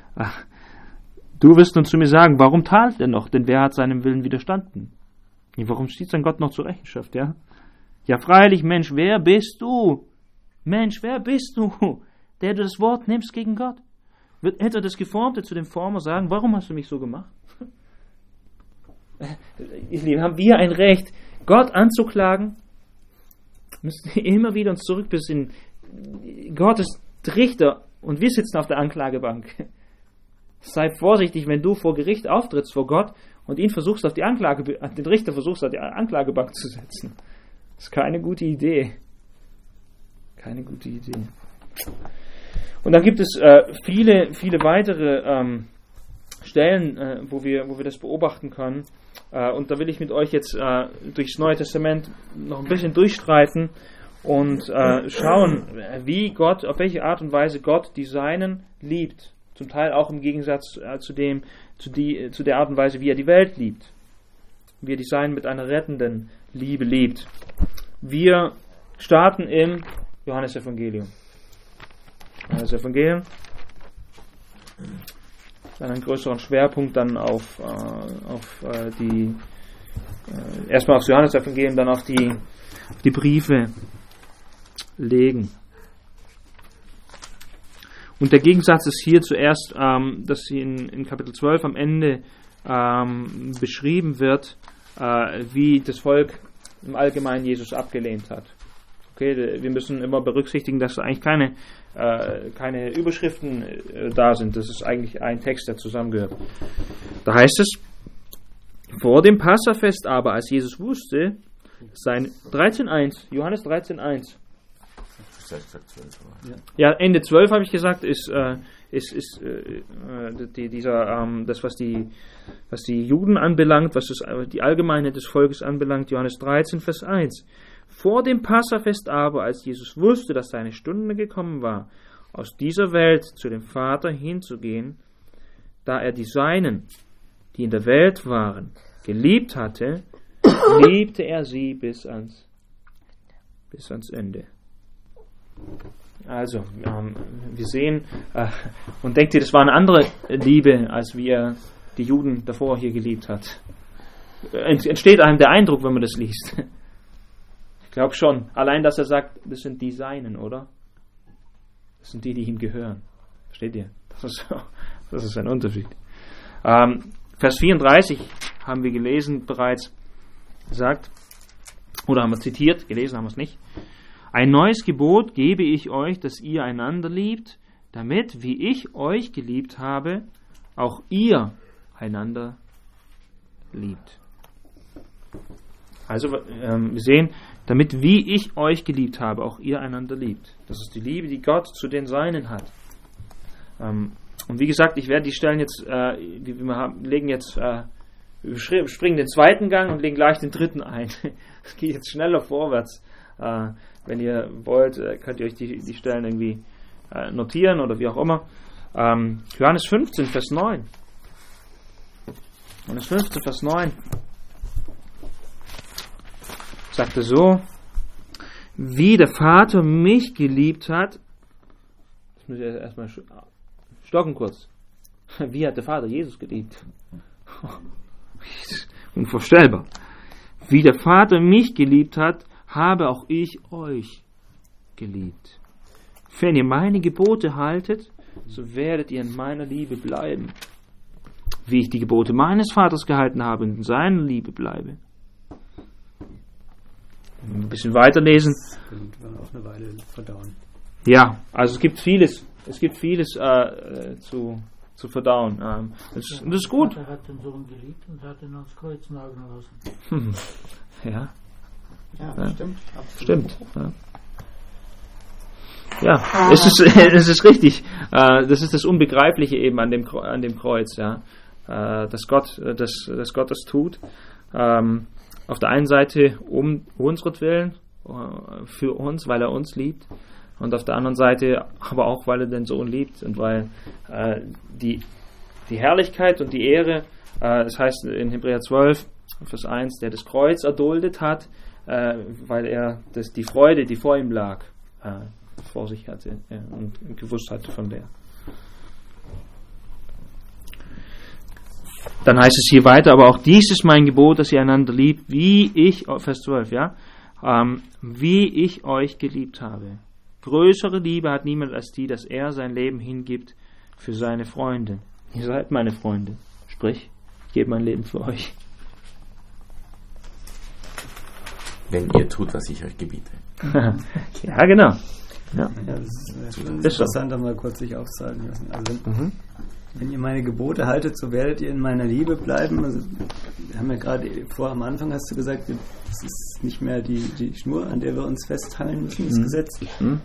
Du wirst nun zu mir sagen, warum tadelt er noch? Denn wer hat seinem Willen widerstanden? Warum zieht sein Gott noch zur Rechenschaft? Ja freilich, Mensch, wer bist du? Mensch, wer bist du, der du das Wort nimmst gegen Gott? Wird etwa das Geformte zu dem Former sagen, warum hast du mich so gemacht? Ihr Lieben, haben wir ein Recht, Gott anzuklagen? Müssen wir immer wieder uns zurückbesinnen. Gott ist Richter und wir sitzen auf der Anklagebank. Sei vorsichtig, wenn du vor Gericht auftrittst vor Gott und ihn versuchst den Richter versuchst auf die Anklagebank zu setzen. Das ist keine gute Idee. Keine gute Idee. Und dann gibt es viele weitere Stellen, wo wir das beobachten können. Und da will ich mit euch jetzt durchs Neue Testament noch ein bisschen durchstreiten und schauen, auf welche Art und Weise Gott die Seinen liebt. Zum Teil auch im Gegensatz zu der Art und Weise, wie er die Welt liebt. Wie er die Seinen mit einer rettenden Liebe liebt. Wir starten im Johannesevangelium. Johannesevangelium. Dann einen größeren Schwerpunkt dann auf erstmal aufs Johannesevangelium, dann auf die Briefe legen. Und der Gegensatz ist hier zuerst, dass sie in Kapitel 12 am Ende beschrieben wird, wie das Volk im Allgemeinen Jesus abgelehnt hat. Okay, wir müssen immer berücksichtigen, dass eigentlich keine Überschriften da sind. Das ist eigentlich ein Text, der zusammengehört. Da heißt es, vor dem Passafest aber, als Jesus wusste, sein 13,1, Johannes 13,1. Ja, Ende 12 habe ich gesagt, ist das, was die Juden anbelangt, was die Allgemeinheit des Volkes anbelangt, Johannes 13, Vers 1. Vor dem Passafest aber, als Jesus wusste, dass seine Stunde gekommen war, aus dieser Welt zu dem Vater hinzugehen, da er die Seinen, die in der Welt waren, geliebt hatte, liebte er sie bis ans Ende. Also, wir sehen, und denkt ihr, das war eine andere Liebe, als wie er die Juden davor hier geliebt hat. Entsteht einem der Eindruck, wenn man das liest. Ich glaube schon. Allein, dass er sagt, das sind die Seinen, oder? Das sind die ihm gehören. Versteht ihr? Das ist ein Unterschied. Vers 34 haben wir gelesen bereits, sagt, oder haben wir zitiert, gelesen haben wir es nicht. Ein neues Gebot gebe ich euch, dass ihr einander liebt, damit, wie ich euch geliebt habe, auch ihr einander liebt. Also wir sehen, damit, wie ich euch geliebt habe, auch ihr einander liebt. Das ist die Liebe, die Gott zu den Seinen hat. Und wie gesagt, ich werde die Stellen jetzt, die wir haben, wir springen den zweiten Gang und legen gleich den dritten ein. Das geht jetzt schneller vorwärts. Wenn ihr wollt, könnt ihr euch die Stellen irgendwie notieren oder wie auch immer. Johannes 15, Vers 9. Johannes 15, Vers 9. Sagt er so, wie der Vater mich geliebt hat, das muss ich erstmal stocken kurz. Wie hat der Vater Jesus geliebt? Unvorstellbar. Wie der Vater mich geliebt hat, habe auch ich euch geliebt. Wenn ihr meine Gebote haltet, so werdet ihr in meiner Liebe bleiben. Wie ich die Gebote meines Vaters gehalten habe und in seiner Liebe bleibe. Ein bisschen weiterlesen. Das könnte man auch eine Weile verdauen. Ja, also es gibt vieles zu verdauen. Das ist gut. Er hat den Sohn geliebt und hat ihn ans Kreuz nageln lassen. Ja. Ja, stimmt. Stimmt. Ja, es ist richtig. Das ist das Unbegreifliche eben an dem Kreuz, ja. Dass Gott das tut. Auf der einen Seite um unseretwillen, für uns, weil er uns liebt. Und auf der anderen Seite aber auch, weil er den Sohn liebt und weil die Herrlichkeit und die Ehre, das heißt in Hebräer 12, Vers 1, der das Kreuz erduldet hat, weil er die Freude, die vor ihm lag, vor sich hatte und gewusst hatte von der. Dann heißt es hier weiter, aber auch dies ist mein Gebot, dass ihr einander liebt, wie ich, Vers 12, ja, wie ich euch geliebt habe. Größere Liebe hat niemand als die, dass er sein Leben hingibt für seine Freunde. Ihr seid meine Freunde. Sprich, ich gebe mein Leben für euch. Wenn ihr tut, was ich euch gebiete. Ja, genau. Ja. Ja, das ist interessant, da mal kurz sich aufzeigen lassen. Also, wenn ihr meine Gebote haltet, so werdet ihr in meiner Liebe bleiben. Also, wir haben ja gerade am Anfang hast du gesagt, das ist nicht mehr die Schnur, an der wir uns festhalten müssen, das Gesetz.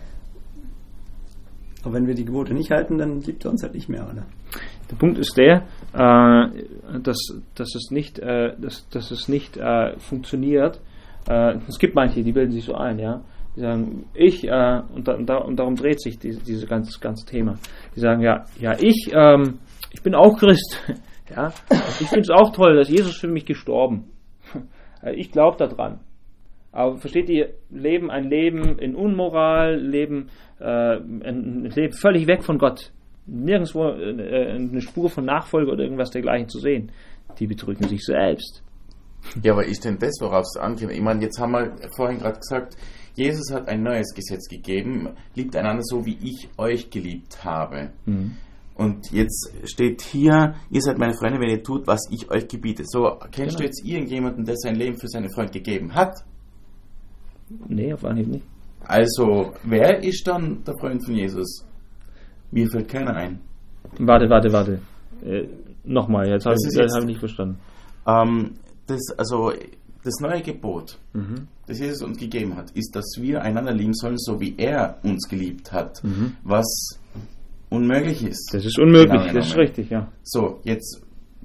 Aber wenn wir die Gebote nicht halten, dann liebt er uns halt nicht mehr, oder? Der Punkt ist der, dass es nicht funktioniert. Es gibt manche, die bilden sich so ein, ja. Die sagen, und darum dreht sich dieses ganze Thema. Die sagen, ich bin auch Christ. Ja, ich finde es auch toll, dass Jesus für mich gestorben. Ich glaube daran. Aber versteht ihr, ein Leben in Unmoral, ein Leben völlig weg von Gott. Nirgendwo eine Spur von Nachfolge oder irgendwas dergleichen zu sehen. Die betrügen sich selbst. Ja, aber ist denn das, worauf es ankommt? Ich meine, jetzt haben wir vorhin gerade gesagt, Jesus hat ein neues Gesetz gegeben, liebt einander so, wie ich euch geliebt habe. Und jetzt steht hier, ihr seid meine Freunde, wenn ihr tut, was ich euch gebiete. So, kennst du jetzt irgendjemanden, der sein Leben für seine Freunde gegeben hat? Nee, auf Anhieb nicht. Also, wer ist dann der Freund von Jesus? Mir fällt keiner ein. Warte. Nochmal, jetzt habe ich nicht verstanden. Das neue Gebot, das Jesus uns gegeben hat, ist, dass wir einander lieben sollen, so wie er uns geliebt hat, was unmöglich ist. Das ist unmöglich, das ist richtig, ja. So, jetzt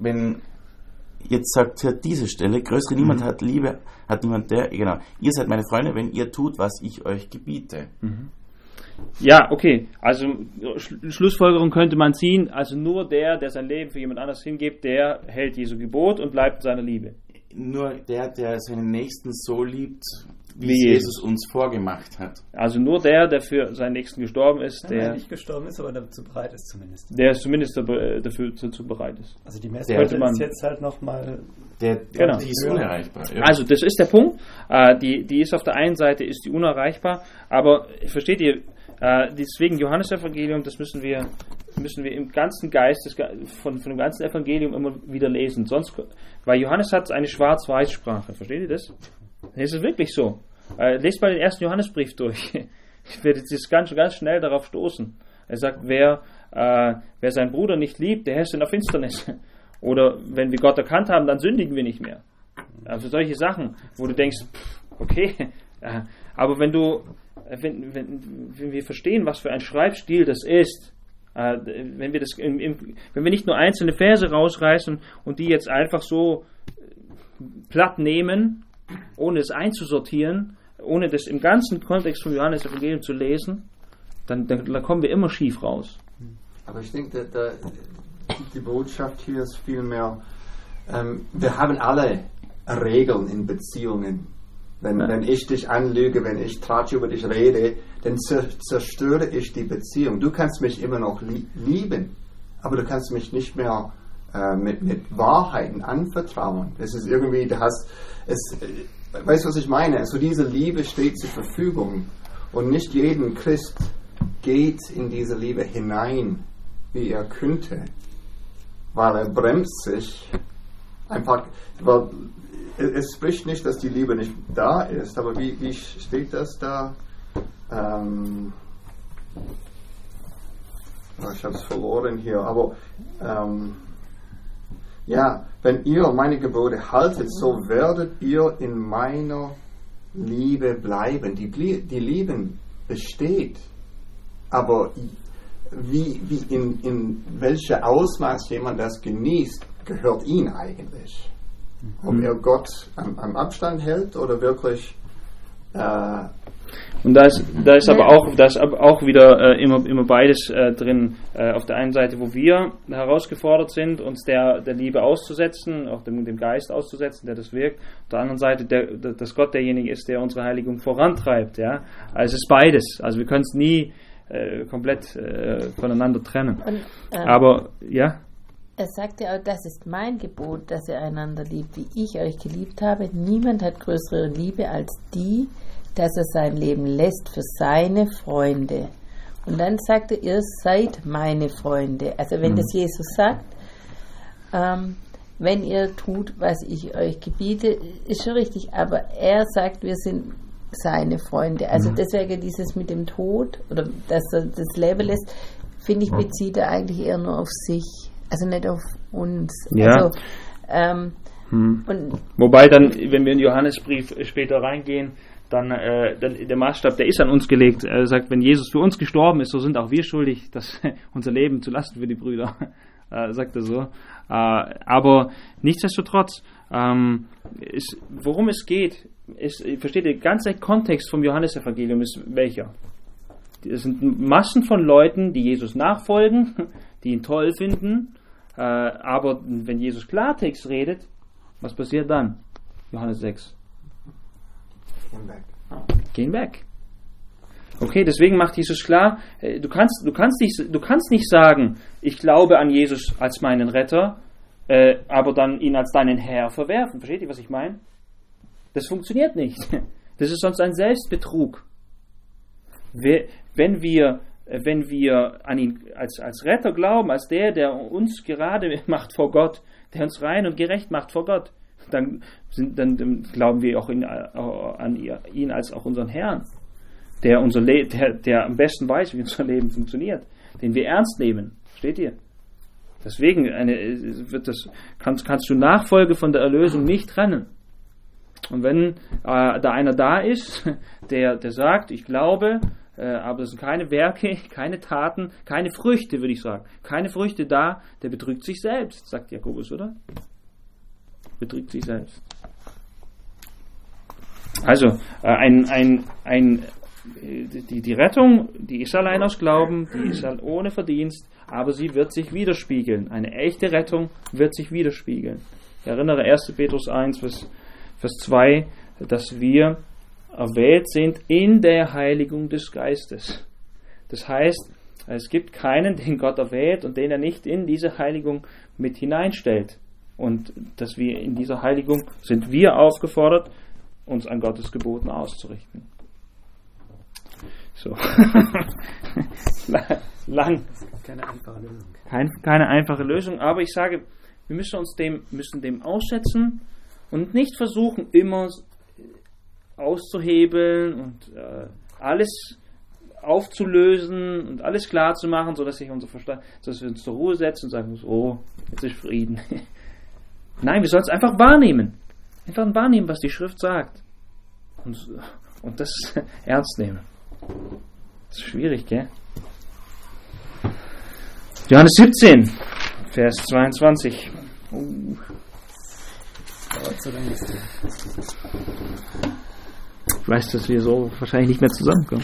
sagt hier diese Stelle, größere niemand hat Liebe, hat niemand ihr seid meine Freunde, wenn ihr tut, was ich euch gebiete. Ja, okay, also Schlussfolgerung könnte man ziehen, also nur der sein Leben für jemand anderes hingibt, der hält Jesu Gebot und bleibt in seiner Liebe. Nur der seinen Nächsten so liebt, wie Jesus uns vorgemacht hat. Also nur der für seinen Nächsten gestorben ist, der nicht gestorben ist, aber dazu bereit ist zumindest. Der zumindest dafür dazu bereit ist. Also die Message ist jetzt halt nochmal... Die ist unerreichbar. Ja. Also das ist der Punkt. Die ist auf der einen Seite ist die unerreichbar, aber versteht ihr, deswegen Johannesevangelium, das müssen wir im ganzen Geist von dem ganzen Evangelium immer wieder lesen. Sonst, weil Johannes hat eine Schwarz-Weiß-Sprache. Versteht ihr das? Das ist wirklich so. Lest mal den ersten Johannesbrief durch. Ich werde jetzt ganz schnell darauf stoßen. Er sagt, wer seinen Bruder nicht liebt, der herrscht in der Finsternis. Oder wenn wir Gott erkannt haben, dann sündigen wir nicht mehr. Also solche Sachen, wo du denkst, okay, aber wenn wir verstehen, was für ein Schreibstil das ist, wenn wir nicht nur einzelne Verse rausreißen und die jetzt einfach so platt nehmen, ohne es einzusortieren, ohne das im ganzen Kontext vom Johannes-Evangelium zu lesen, dann kommen wir immer schief raus. Aber ich denke, die Botschaft hier ist vielmehr, wir haben alle Regeln in Beziehungen. Wenn ich dich anlüge, wenn ich Tratsch über dich rede, dann zerstöre ich die Beziehung. Du kannst mich immer noch lieben, aber du kannst mich nicht mehr mit Wahrheiten anvertrauen. Es ist irgendwie, weißt du, was ich meine? Also diese Liebe steht zur Verfügung und nicht jeden Christ geht in diese Liebe hinein, wie er könnte, weil er bremst sich einfach, weil es spricht nicht, dass die Liebe nicht da ist, aber wie steht das da? Ich habe es verloren hier, aber wenn ihr meine Gebote haltet, so werdet ihr in meiner Liebe bleiben. Die Liebe besteht, aber in welchem Ausmaß jemand das genießt, gehört ihn eigentlich. Ob er Gott am Abstand hält oder wirklich... Und da ist aber auch wieder immer beides drin. Auf der einen Seite, wo wir herausgefordert sind, uns der Liebe auszusetzen, auch dem Geist auszusetzen, der das wirkt. Auf der anderen Seite, dass Gott derjenige ist, der unsere Heiligung vorantreibt. Ja? Also es ist beides. Also wir können es nie komplett voneinander trennen. Und, aber ja. Er sagt ja auch, das ist mein Gebot, dass ihr einander liebt, wie ich euch geliebt habe. Niemand hat größere Liebe als die, dass er sein Leben lässt für seine Freunde. Und dann sagt er, ihr seid meine Freunde. Also wenn das Jesus sagt, wenn ihr tut, was ich euch gebiete, ist schon richtig. Aber er sagt, wir sind seine Freunde. Also deswegen dieses mit dem Tod, oder dass er das Leben lässt, finde ich, bezieht er eigentlich eher nur auf sich. Also nicht auf uns. Ja. Also, wobei dann, wenn wir in den Johannesbrief später reingehen, dann der Maßstab, der ist an uns gelegt. Er sagt, wenn Jesus für uns gestorben ist, so sind auch wir schuldig, dass unser Leben zu Lasten für die Brüder, sagt er so. Aber nichtsdestotrotz, worum es geht, versteht ihr, der ganze Kontext vom Johannesevangelium ist welcher? Es sind Massen von Leuten, die Jesus nachfolgen, die ihn toll finden, aber wenn Jesus Klartext redet, was passiert dann? Johannes 6. Gehen weg. Okay, deswegen macht Jesus klar, du kannst nicht sagen, ich glaube an Jesus als meinen Retter, aber dann ihn als deinen Herr verwerfen. Versteht ihr, was ich meine? Das funktioniert nicht. Das ist sonst ein Selbstbetrug. Wenn wir an ihn als Retter glauben, als der uns gerade macht vor Gott, der uns rein und gerecht macht vor Gott, dann glauben wir auch an ihn als auch unseren Herrn, der am besten weiß, wie unser Leben funktioniert, den wir ernst nehmen. Versteht ihr? Deswegen kannst du Nachfolge von der Erlösung nicht trennen. Und wenn da einer da ist, der sagt, ich glaube, aber das sind keine Werke, keine Taten, keine Früchte, würde ich sagen. Keine Früchte da, der betrügt sich selbst, sagt Jakobus, oder? Betrügt sich selbst. Also, die Rettung, die ist allein aus Glauben, die ist halt ohne Verdienst, aber sie wird sich widerspiegeln. Eine echte Rettung wird sich widerspiegeln. Ich erinnere 1. Petrus 1, Vers 2, dass wir erwählt sind in der Heiligung des Geistes. Das heißt, es gibt keinen, den Gott erwählt und den er nicht in diese Heiligung mit hineinstellt. Und dass wir in dieser Heiligung sind wir aufgefordert, uns an Gottes Geboten auszurichten. So. Lang. Keine einfache Lösung. Keine einfache Lösung, aber ich sage, wir müssen dem aussetzen und nicht versuchen, immer auszuhebeln und alles aufzulösen und alles klar zu machen, sodass wir uns zur Ruhe setzen und sagen, so, jetzt ist Frieden. Nein, wir sollen es einfach wahrnehmen. Einfach wahrnehmen, was die Schrift sagt. Und das ernst nehmen. Das ist schwierig, gell? Johannes 17, Vers 22. Ich weiß, dass wir so wahrscheinlich nicht mehr zusammenkommen.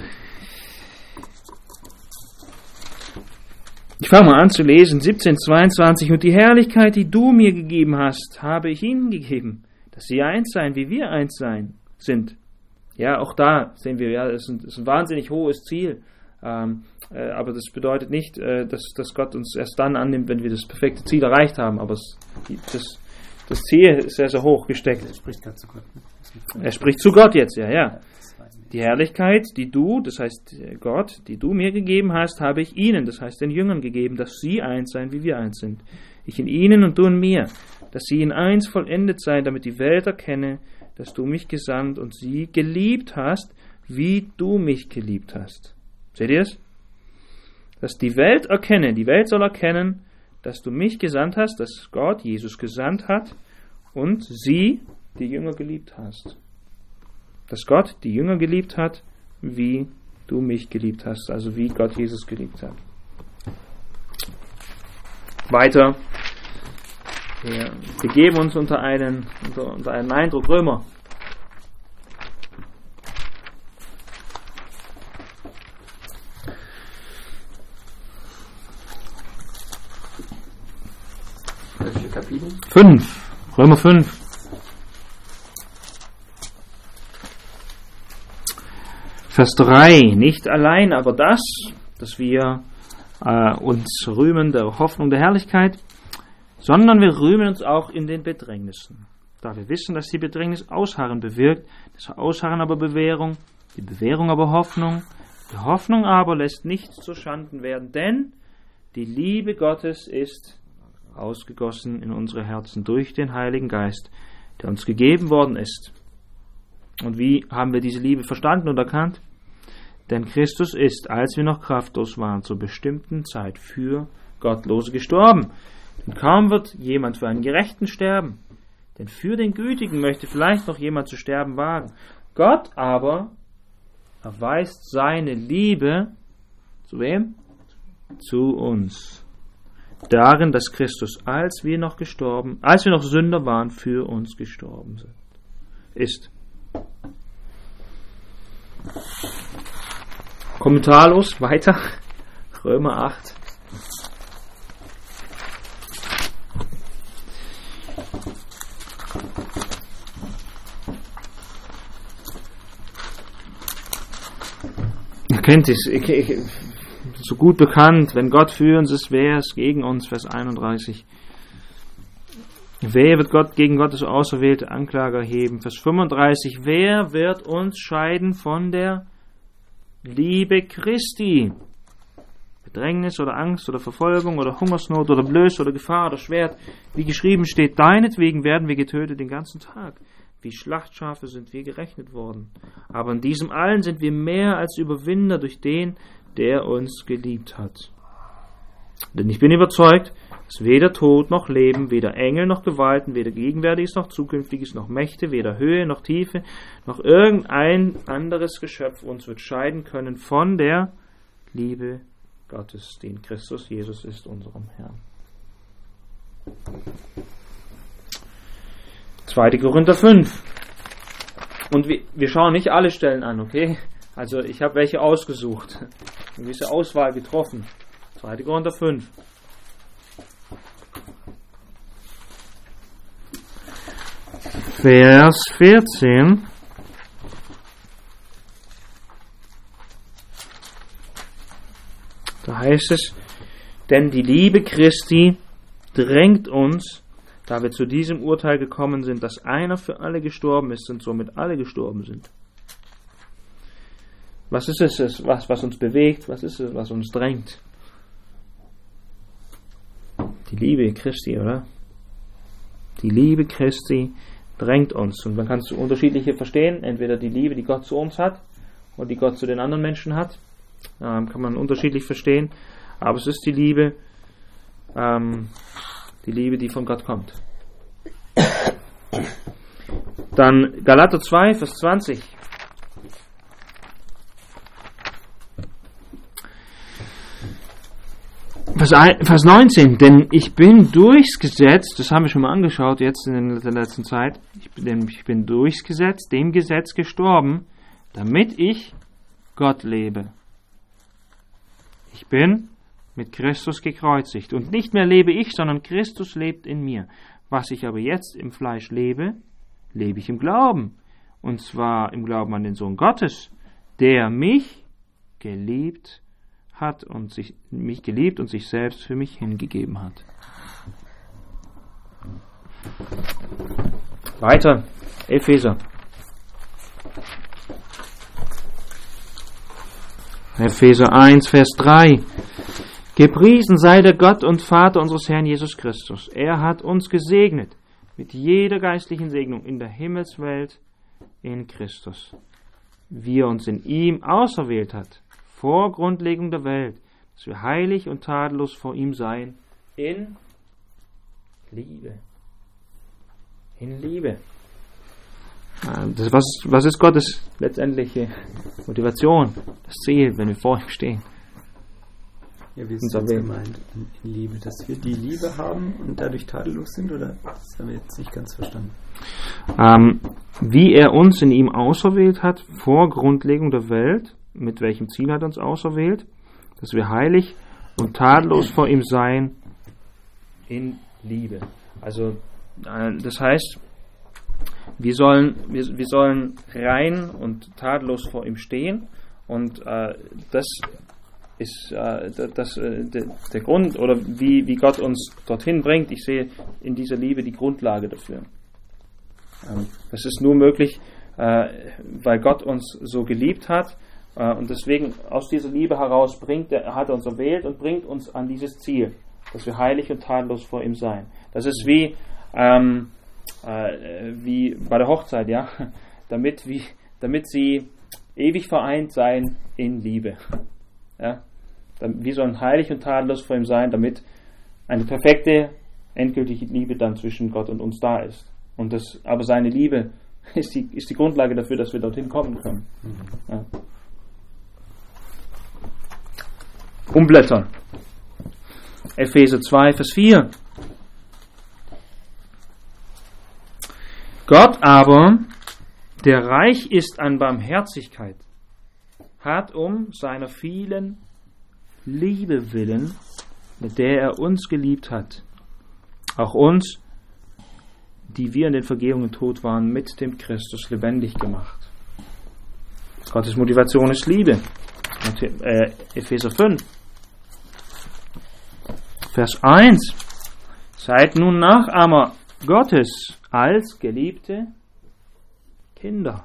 Ich fange mal an zu lesen, 17,22. Und die Herrlichkeit, die du mir gegeben hast, habe ich ihnen gegeben, dass sie eins seien, wie wir eins sind. Ja, auch da sehen wir, ja, es ist ein wahnsinnig hohes Ziel. Aber das bedeutet nicht, dass Gott uns erst dann annimmt, wenn wir das perfekte Ziel erreicht haben. Aber das Ziel ist sehr, sehr hoch gesteckt. Er spricht gerade zu Gott. Ne? Er spricht zu Gott jetzt, ja. Die Herrlichkeit, die du, das heißt Gott, die du mir gegeben hast, habe ich ihnen, das heißt den Jüngern gegeben, dass sie eins seien, wie wir eins sind. Ich in ihnen und du in mir, dass sie in eins vollendet seien, damit die Welt erkenne, dass du mich gesandt und sie geliebt hast, wie du mich geliebt hast. Seht ihr es? Dass die Welt soll erkennen, dass du mich gesandt hast, dass Gott Jesus gesandt hat und sie, die Jünger, geliebt hast. Dass Gott die Jünger geliebt hat, wie du mich geliebt hast, also wie Gott Jesus geliebt hat. Weiter. Wir begeben uns unter einen Eindruck. Römer. Welche Kapitel? 5. Römer 5. Vers 3. Nicht allein aber das, dass wir uns rühmen der Hoffnung der Herrlichkeit, sondern wir rühmen uns auch in den Bedrängnissen. Da wir wissen, dass die Bedrängnis Ausharren bewirkt, das Ausharren aber Bewährung, die Bewährung aber Hoffnung, die Hoffnung aber lässt nicht zu Schanden werden, denn die Liebe Gottes ist ausgegossen in unsere Herzen durch den Heiligen Geist, der uns gegeben worden ist. Und wie haben wir diese Liebe verstanden und erkannt? Denn Christus ist, als wir noch kraftlos waren, zur bestimmten Zeit für Gottlose gestorben. Denn kaum wird jemand für einen Gerechten sterben, denn für den Gütigen möchte vielleicht noch jemand zu sterben wagen. Gott aber erweist seine Liebe zu wem? Zu uns. Darin, dass Christus, als wir noch Sünder waren, für uns gestorben ist. Kommentarlos weiter. Römer 8. Ihr kennt es, so gut bekannt, wenn Gott für uns ist, wer ist gegen uns, Vers 31. Wer wird gegen Gottes auserwählte Anklage erheben? Vers 35. Wer wird uns scheiden von der Liebe Christi? Bedrängnis oder Angst oder Verfolgung oder Hungersnot oder Blöße oder Gefahr oder Schwert. Wie geschrieben steht, deinetwegen werden wir getötet den ganzen Tag. Wie Schlachtschafe sind wir gerechnet worden. Aber in diesem allen sind wir mehr als Überwinder durch den, der uns geliebt hat. Denn ich bin überzeugt, dass weder Tod noch Leben, weder Engel noch Gewalten, weder Gegenwärtiges noch Zukünftiges, noch Mächte, weder Höhe noch Tiefe, noch irgendein anderes Geschöpf uns wird scheiden können von der Liebe Gottes, die in Christus Jesus ist, unserem Herrn. 2. Korinther 5. Und wir schauen nicht alle Stellen an, okay? Also ich habe welche ausgesucht, eine gewisse Auswahl getroffen. 2. Korinther 5. Vers 14. heißt es, denn die Liebe Christi drängt uns, da wir zu diesem Urteil gekommen sind, dass einer für alle gestorben ist und somit alle gestorben sind. Was ist es, was uns bewegt? Was ist es, was uns drängt? Die Liebe Christi, oder? Die Liebe Christi drängt uns. Und man kann es unterschiedliche verstehen. Entweder die Liebe, die Gott zu uns hat, oder die Gott zu den anderen Menschen hat. Kann man unterschiedlich verstehen. Aber es ist die Liebe, die von Gott kommt. Dann Galater 2, Vers 20. Vers 19, denn ich bin durchs Gesetz, das haben wir schon mal angeschaut jetzt in der letzten Zeit, ich bin durchs Gesetz, dem Gesetz gestorben, damit ich Gott lebe. Ich bin mit Christus gekreuzigt und nicht mehr lebe ich, sondern Christus lebt in mir. Was ich aber jetzt im Fleisch lebe, lebe ich im Glauben, und zwar im Glauben an den Sohn Gottes, der mich geliebt hat und mich geliebt und sich selbst für mich hingegeben hat. Weiter, Epheser 1, Vers 3. Gepriesen sei der Gott und Vater unseres Herrn Jesus Christus. Er hat uns gesegnet mit jeder geistlichen Segnung in der Himmelswelt in Christus, wie er uns in ihm auserwählt hat, vor Grundlegung der Welt, dass wir heilig und tadellos vor ihm seien, in Liebe. In Liebe. Was ist Gottes letztendliche Motivation, das Ziel, wenn wir vor ihm stehen? Ja, wie ist das gemeint in Liebe? Dass wir die Liebe haben und dadurch tadellos sind? Oder das haben wir jetzt nicht ganz verstanden? Wie er uns in ihm auserwählt hat, vor Grundlegung der Welt. Mit welchem Ziel hat er uns auserwählt? Dass wir heilig und tadellos vor ihm seien in Liebe. Also das heißt, wir sollen rein und tadellos vor ihm stehen, und das ist der Grund, oder wie Gott uns dorthin bringt. Ich sehe in dieser Liebe die Grundlage dafür. Das ist nur möglich, weil Gott uns so geliebt hat. Und deswegen aus dieser Liebe heraus hat er uns erwählt und bringt uns an dieses Ziel, dass wir heilig und tadellos vor ihm sein. Das ist wie bei der Hochzeit, ja, damit sie ewig vereint seien in Liebe. Ja? Wir sollen heilig und tadellos vor ihm sein, damit eine perfekte, endgültige Liebe dann zwischen Gott und uns da ist. Aber seine Liebe ist die Grundlage dafür, dass wir dorthin kommen können. Ja. Umblättern. Epheser 2, Vers 4. Gott aber, der reich ist an Barmherzigkeit, hat um seiner vielen Liebe willen, mit der er uns geliebt hat, auch uns, die wir in den Vergehungen tot waren, mit dem Christus lebendig gemacht. Gottes Motivation ist Liebe. Epheser 5, Vers 1. Seid nun Nachahmer Gottes als geliebte Kinder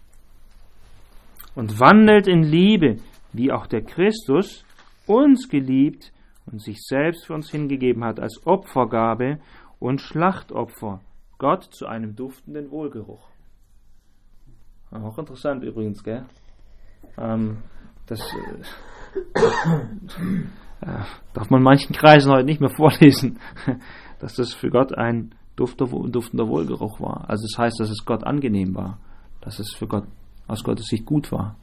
und wandelt in Liebe, wie auch der Christus uns geliebt und sich selbst für uns hingegeben hat als Opfergabe und Schlachtopfer, Gott zu einem duftenden Wohlgeruch. Auch interessant übrigens, gell? Das darf man in manchen Kreisen heute nicht mehr vorlesen, dass das für Gott ein duftender Wohlgeruch war. Also das heißt, dass es Gott angenehm war, dass es für Gott aus Gottes Sicht gut war.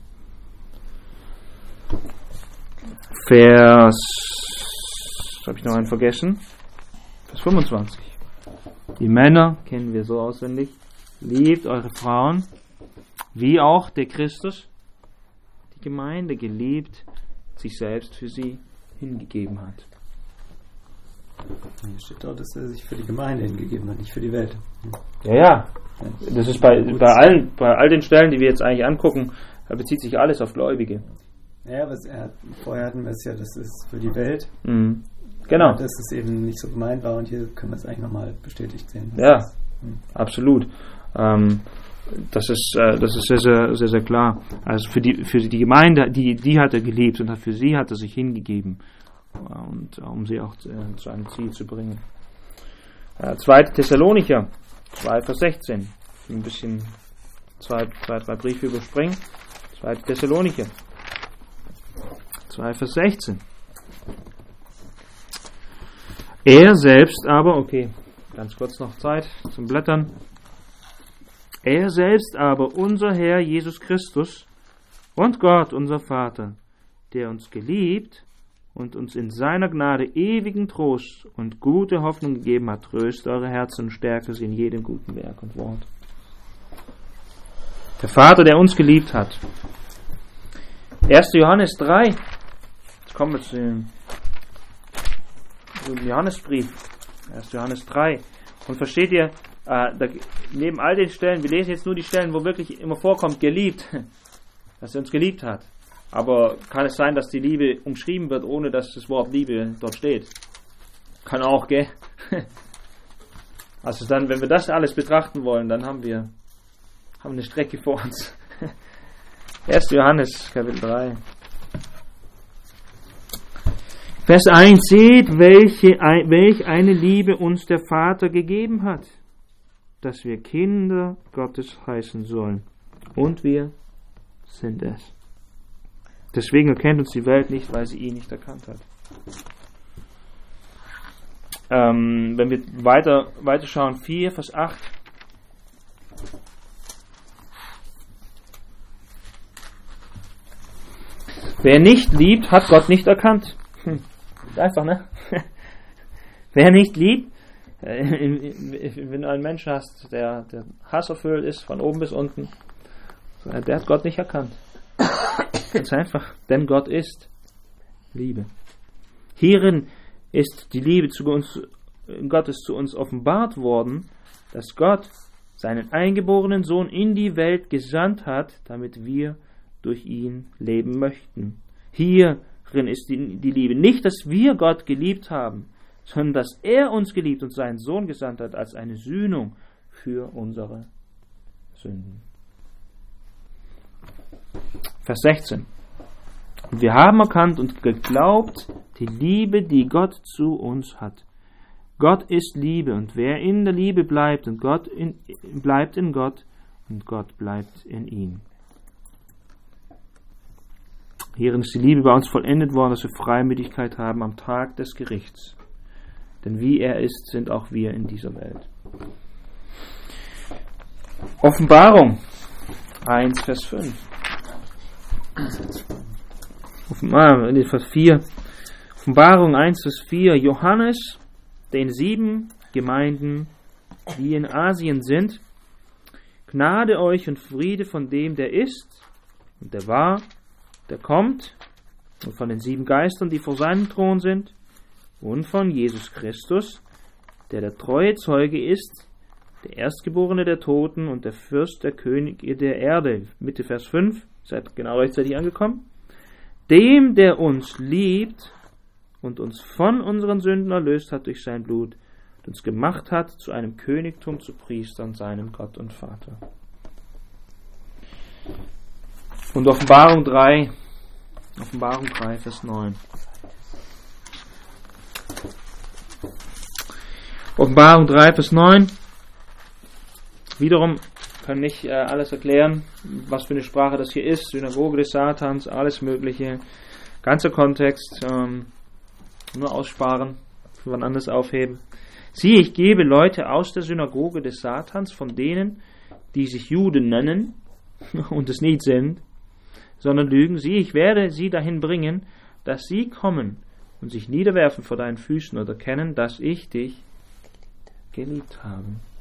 Vers, habe ich noch einen vergessen? Vers 25. Die Männer kennen wir so auswendig. Liebt eure Frauen, wie auch der Christus die Gemeinde geliebt, sich selbst für sie hingegeben hat. Hier steht dort, dass er sich für die Gemeinde hingegeben hat, nicht für die Welt. Ja. Das ist bei all den Stellen, die wir jetzt eigentlich angucken, da bezieht sich alles auf Gläubige. Ja, aber vorher hatten wir es ja, das ist für die Welt. Mhm. Genau. Dass es eben nicht so gemeint war und hier können wir es eigentlich nochmal bestätigt sehen. Ja, absolut. Das ist sehr, sehr, sehr, sehr klar. Also für die Gemeinde, die hat er geliebt und für sie hat er sich hingegeben, und um sie auch zu einem Ziel zu bringen. 2. Thessalonicher 2, Vers 16. Ein bisschen zwei, drei Briefe überspringen. 2. Thessalonicher 2, Vers 16. Er selbst aber, okay, ganz kurz noch Zeit zum Blättern. Er selbst aber, unser Herr Jesus Christus und Gott, unser Vater, der uns geliebt und uns in seiner Gnade ewigen Trost und gute Hoffnung gegeben hat, tröste eure Herzen und stärke sie in jedem guten Werk und Wort. Der Vater, der uns geliebt hat. 1. Johannes 3. Jetzt kommen wir zu dem Johannesbrief. 1. Johannes 3. Und versteht ihr, neben all den Stellen, wir lesen jetzt nur die Stellen, wo wirklich immer vorkommt, geliebt, dass er uns geliebt hat. Aber kann es sein, dass die Liebe umschrieben wird, ohne dass das Wort Liebe dort steht? Kann auch, gell? Also dann, wenn wir das alles betrachten wollen, dann haben wir eine Strecke vor uns. 1. Johannes, Kapitel 3. Vers 1, seht, welch eine Liebe uns der Vater gegeben hat, dass wir Kinder Gottes heißen sollen. Und wir sind es. Deswegen erkennt uns die Welt nicht, weil sie ihn nicht erkannt hat. Wenn wir weiter schauen, 4, Vers 8. Wer nicht liebt, hat Gott nicht erkannt. Einfach, ne? Wer nicht liebt, wenn du einen Menschen hast, der hasserfüllt ist, von oben bis unten, der hat Gott nicht erkannt. Ganz einfach, denn Gott ist Liebe. Hierin ist die Liebe Gottes zu uns offenbart worden, dass Gott seinen eingeborenen Sohn in die Welt gesandt hat, damit wir durch ihn leben möchten. Hierin ist die Liebe. Nicht, dass wir Gott geliebt haben, sondern dass er uns geliebt und seinen Sohn gesandt hat als eine Sühnung für unsere Sünden. Vers 16. Und wir haben erkannt und geglaubt die Liebe, die Gott zu uns hat. Gott ist Liebe, und wer in der Liebe bleibt und bleibt in Gott und Gott bleibt in ihm. Hierin ist die Liebe bei uns vollendet worden, dass wir Freimütigkeit haben am Tag des Gerichts. Denn wie er ist, sind auch wir in dieser Welt. Offenbarung 1, Vers 5. Vers 4. Offenbarung 1, Vers 4. Johannes, den 7 Gemeinden, die in Asien sind, Gnade euch und Friede von dem, der ist und der war, der kommt, und von den 7 Geistern, die vor seinem Thron sind, und von Jesus Christus, der treue Zeuge ist, der Erstgeborene der Toten und der Fürst der Könige der Erde. Mitte Vers 5, seid genau rechtzeitig angekommen. Dem, der uns liebt und uns von unseren Sünden erlöst hat durch sein Blut und uns gemacht hat zu einem Königtum, zu Priestern, seinem Gott und Vater. Und Offenbarung 3, Vers 9. Offenbarung 3, Vers 9. Wiederum können nicht alles erklären, was für eine Sprache das hier ist. Synagoge des Satans, alles Mögliche. Ganzer Kontext. Nur aussparen, für wann anders aufheben. Siehe, ich gebe Leute aus der Synagoge des Satans, von denen, die sich Juden nennen und es nicht sind, sondern lügen. Siehe, ich werde sie dahin bringen, dass sie kommen und sich niederwerfen vor deinen Füßen und erkennen, dass ich dich geliebt habe.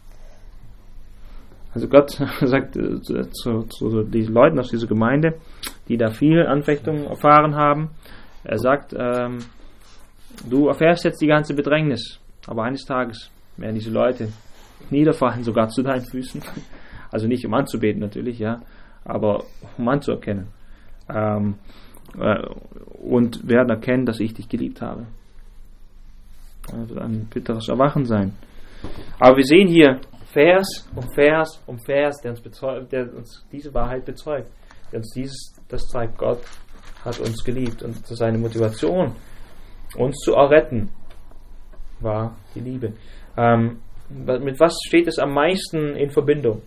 Also Gott sagt zu diesen Leuten aus dieser Gemeinde, die da viel Anfechtung erfahren haben, er sagt, du erfährst jetzt die ganze Bedrängnis, aber eines Tages werden diese Leute niederfallen, sogar zu deinen Füßen. Also nicht um anzubeten natürlich, ja, aber um anzuerkennen. und werden erkennen, dass ich dich geliebt habe. Das wird ein bitteres Erwachen sein. Aber wir sehen hier Vers um Vers um Vers, der uns diese Wahrheit bezeugt. Der uns das zeigt, Gott hat uns geliebt. Und seine Motivation, uns zu erretten, war die Liebe. Mit was steht es am meisten in Verbindung?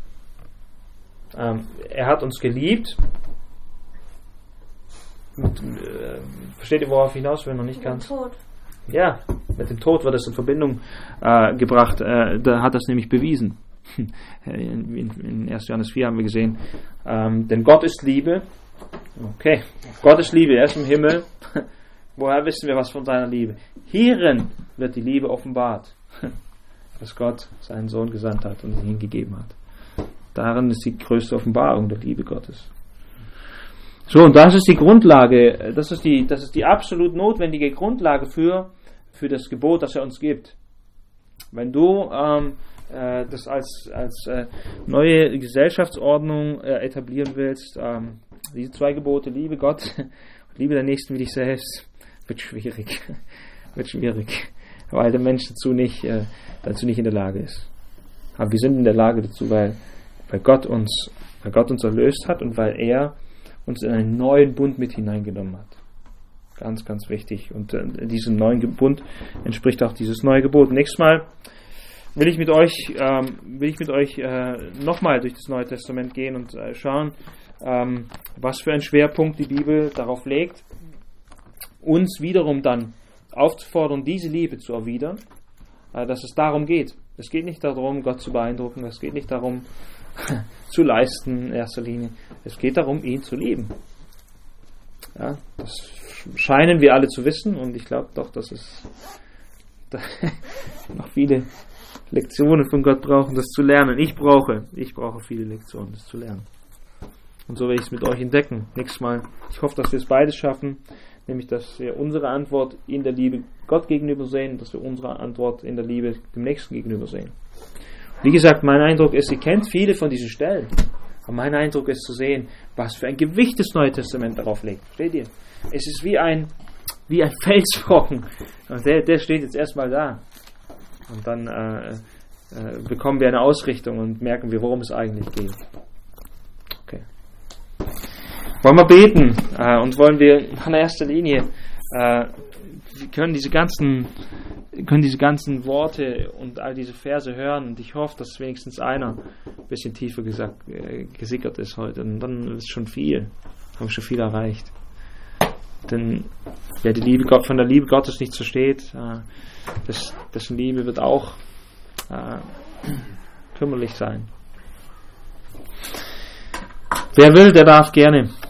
Er hat uns geliebt. Versteht ihr, worauf ich hinaus will? Noch nicht ganz. Mit dem Tod. Ja, mit dem Tod wird es in Verbindung gebracht. Da hat das nämlich bewiesen. In 1. Johannes 4 haben wir gesehen, denn Gott ist Liebe. Okay, Gott ist Liebe, er ist im Himmel. Woher wissen wir was von seiner Liebe? Hierin wird die Liebe offenbart, dass Gott seinen Sohn gesandt hat und ihn hingegeben hat. Darin ist die größte Offenbarung der Liebe Gottes. So, und das ist die Grundlage, das ist die absolut notwendige Grundlage für das Gebot, das er uns gibt. Wenn du das als neue Gesellschaftsordnung etablieren willst, diese 2 Gebote, liebe Gott, liebe den Nächsten wie dich selbst, wird schwierig, weil der Mensch dazu nicht in der Lage ist. Aber wir sind in der Lage dazu, weil Gott uns erlöst hat und weil er uns in einen neuen Bund mit hineingenommen hat. Ganz, ganz wichtig. Und diesem neuen Bund entspricht auch dieses neue Gebot. Nächstes Mal will ich mit euch nochmal durch das Neue Testament gehen und schauen, was für einen Schwerpunkt die Bibel darauf legt, uns wiederum dann aufzufordern, diese Liebe zu erwidern, dass es darum geht. Es geht nicht darum, Gott zu beeindrucken, es geht nicht darum, zu leisten in erster Linie. Es geht darum, ihn zu lieben. Ja, das scheinen wir alle zu wissen und ich glaube doch, dass es noch viele Lektionen von Gott brauchen, das zu lernen. Ich brauche viele Lektionen, das zu lernen. Und so werde ich es mit euch entdecken. Nächstes Mal. Ich hoffe, dass wir es beides schaffen, nämlich, dass wir unsere Antwort in der Liebe Gott gegenüber sehen und dass wir unsere Antwort in der Liebe dem Nächsten gegenüber sehen. Wie gesagt, mein Eindruck ist, ihr kennt viele von diesen Stellen. Aber mein Eindruck ist zu sehen, was für ein Gewicht das Neue Testament darauf legt. Versteht ihr? Es ist wie ein Felsbrocken. Und der steht jetzt erstmal da. Und dann bekommen wir eine Ausrichtung und merken wir, worum es eigentlich geht. Okay. Wollen wir beten? Und wollen wir in erster Linie, wir können diese ganzen Worte und all diese Verse hören und ich hoffe, dass wenigstens einer ein bisschen tiefer gesickert ist heute und dann ist schon viel, haben schon viel erreicht. Denn wer von der Liebe Gottes nichts versteht, dessen Liebe wird auch kümmerlich sein. Wer will, der darf gerne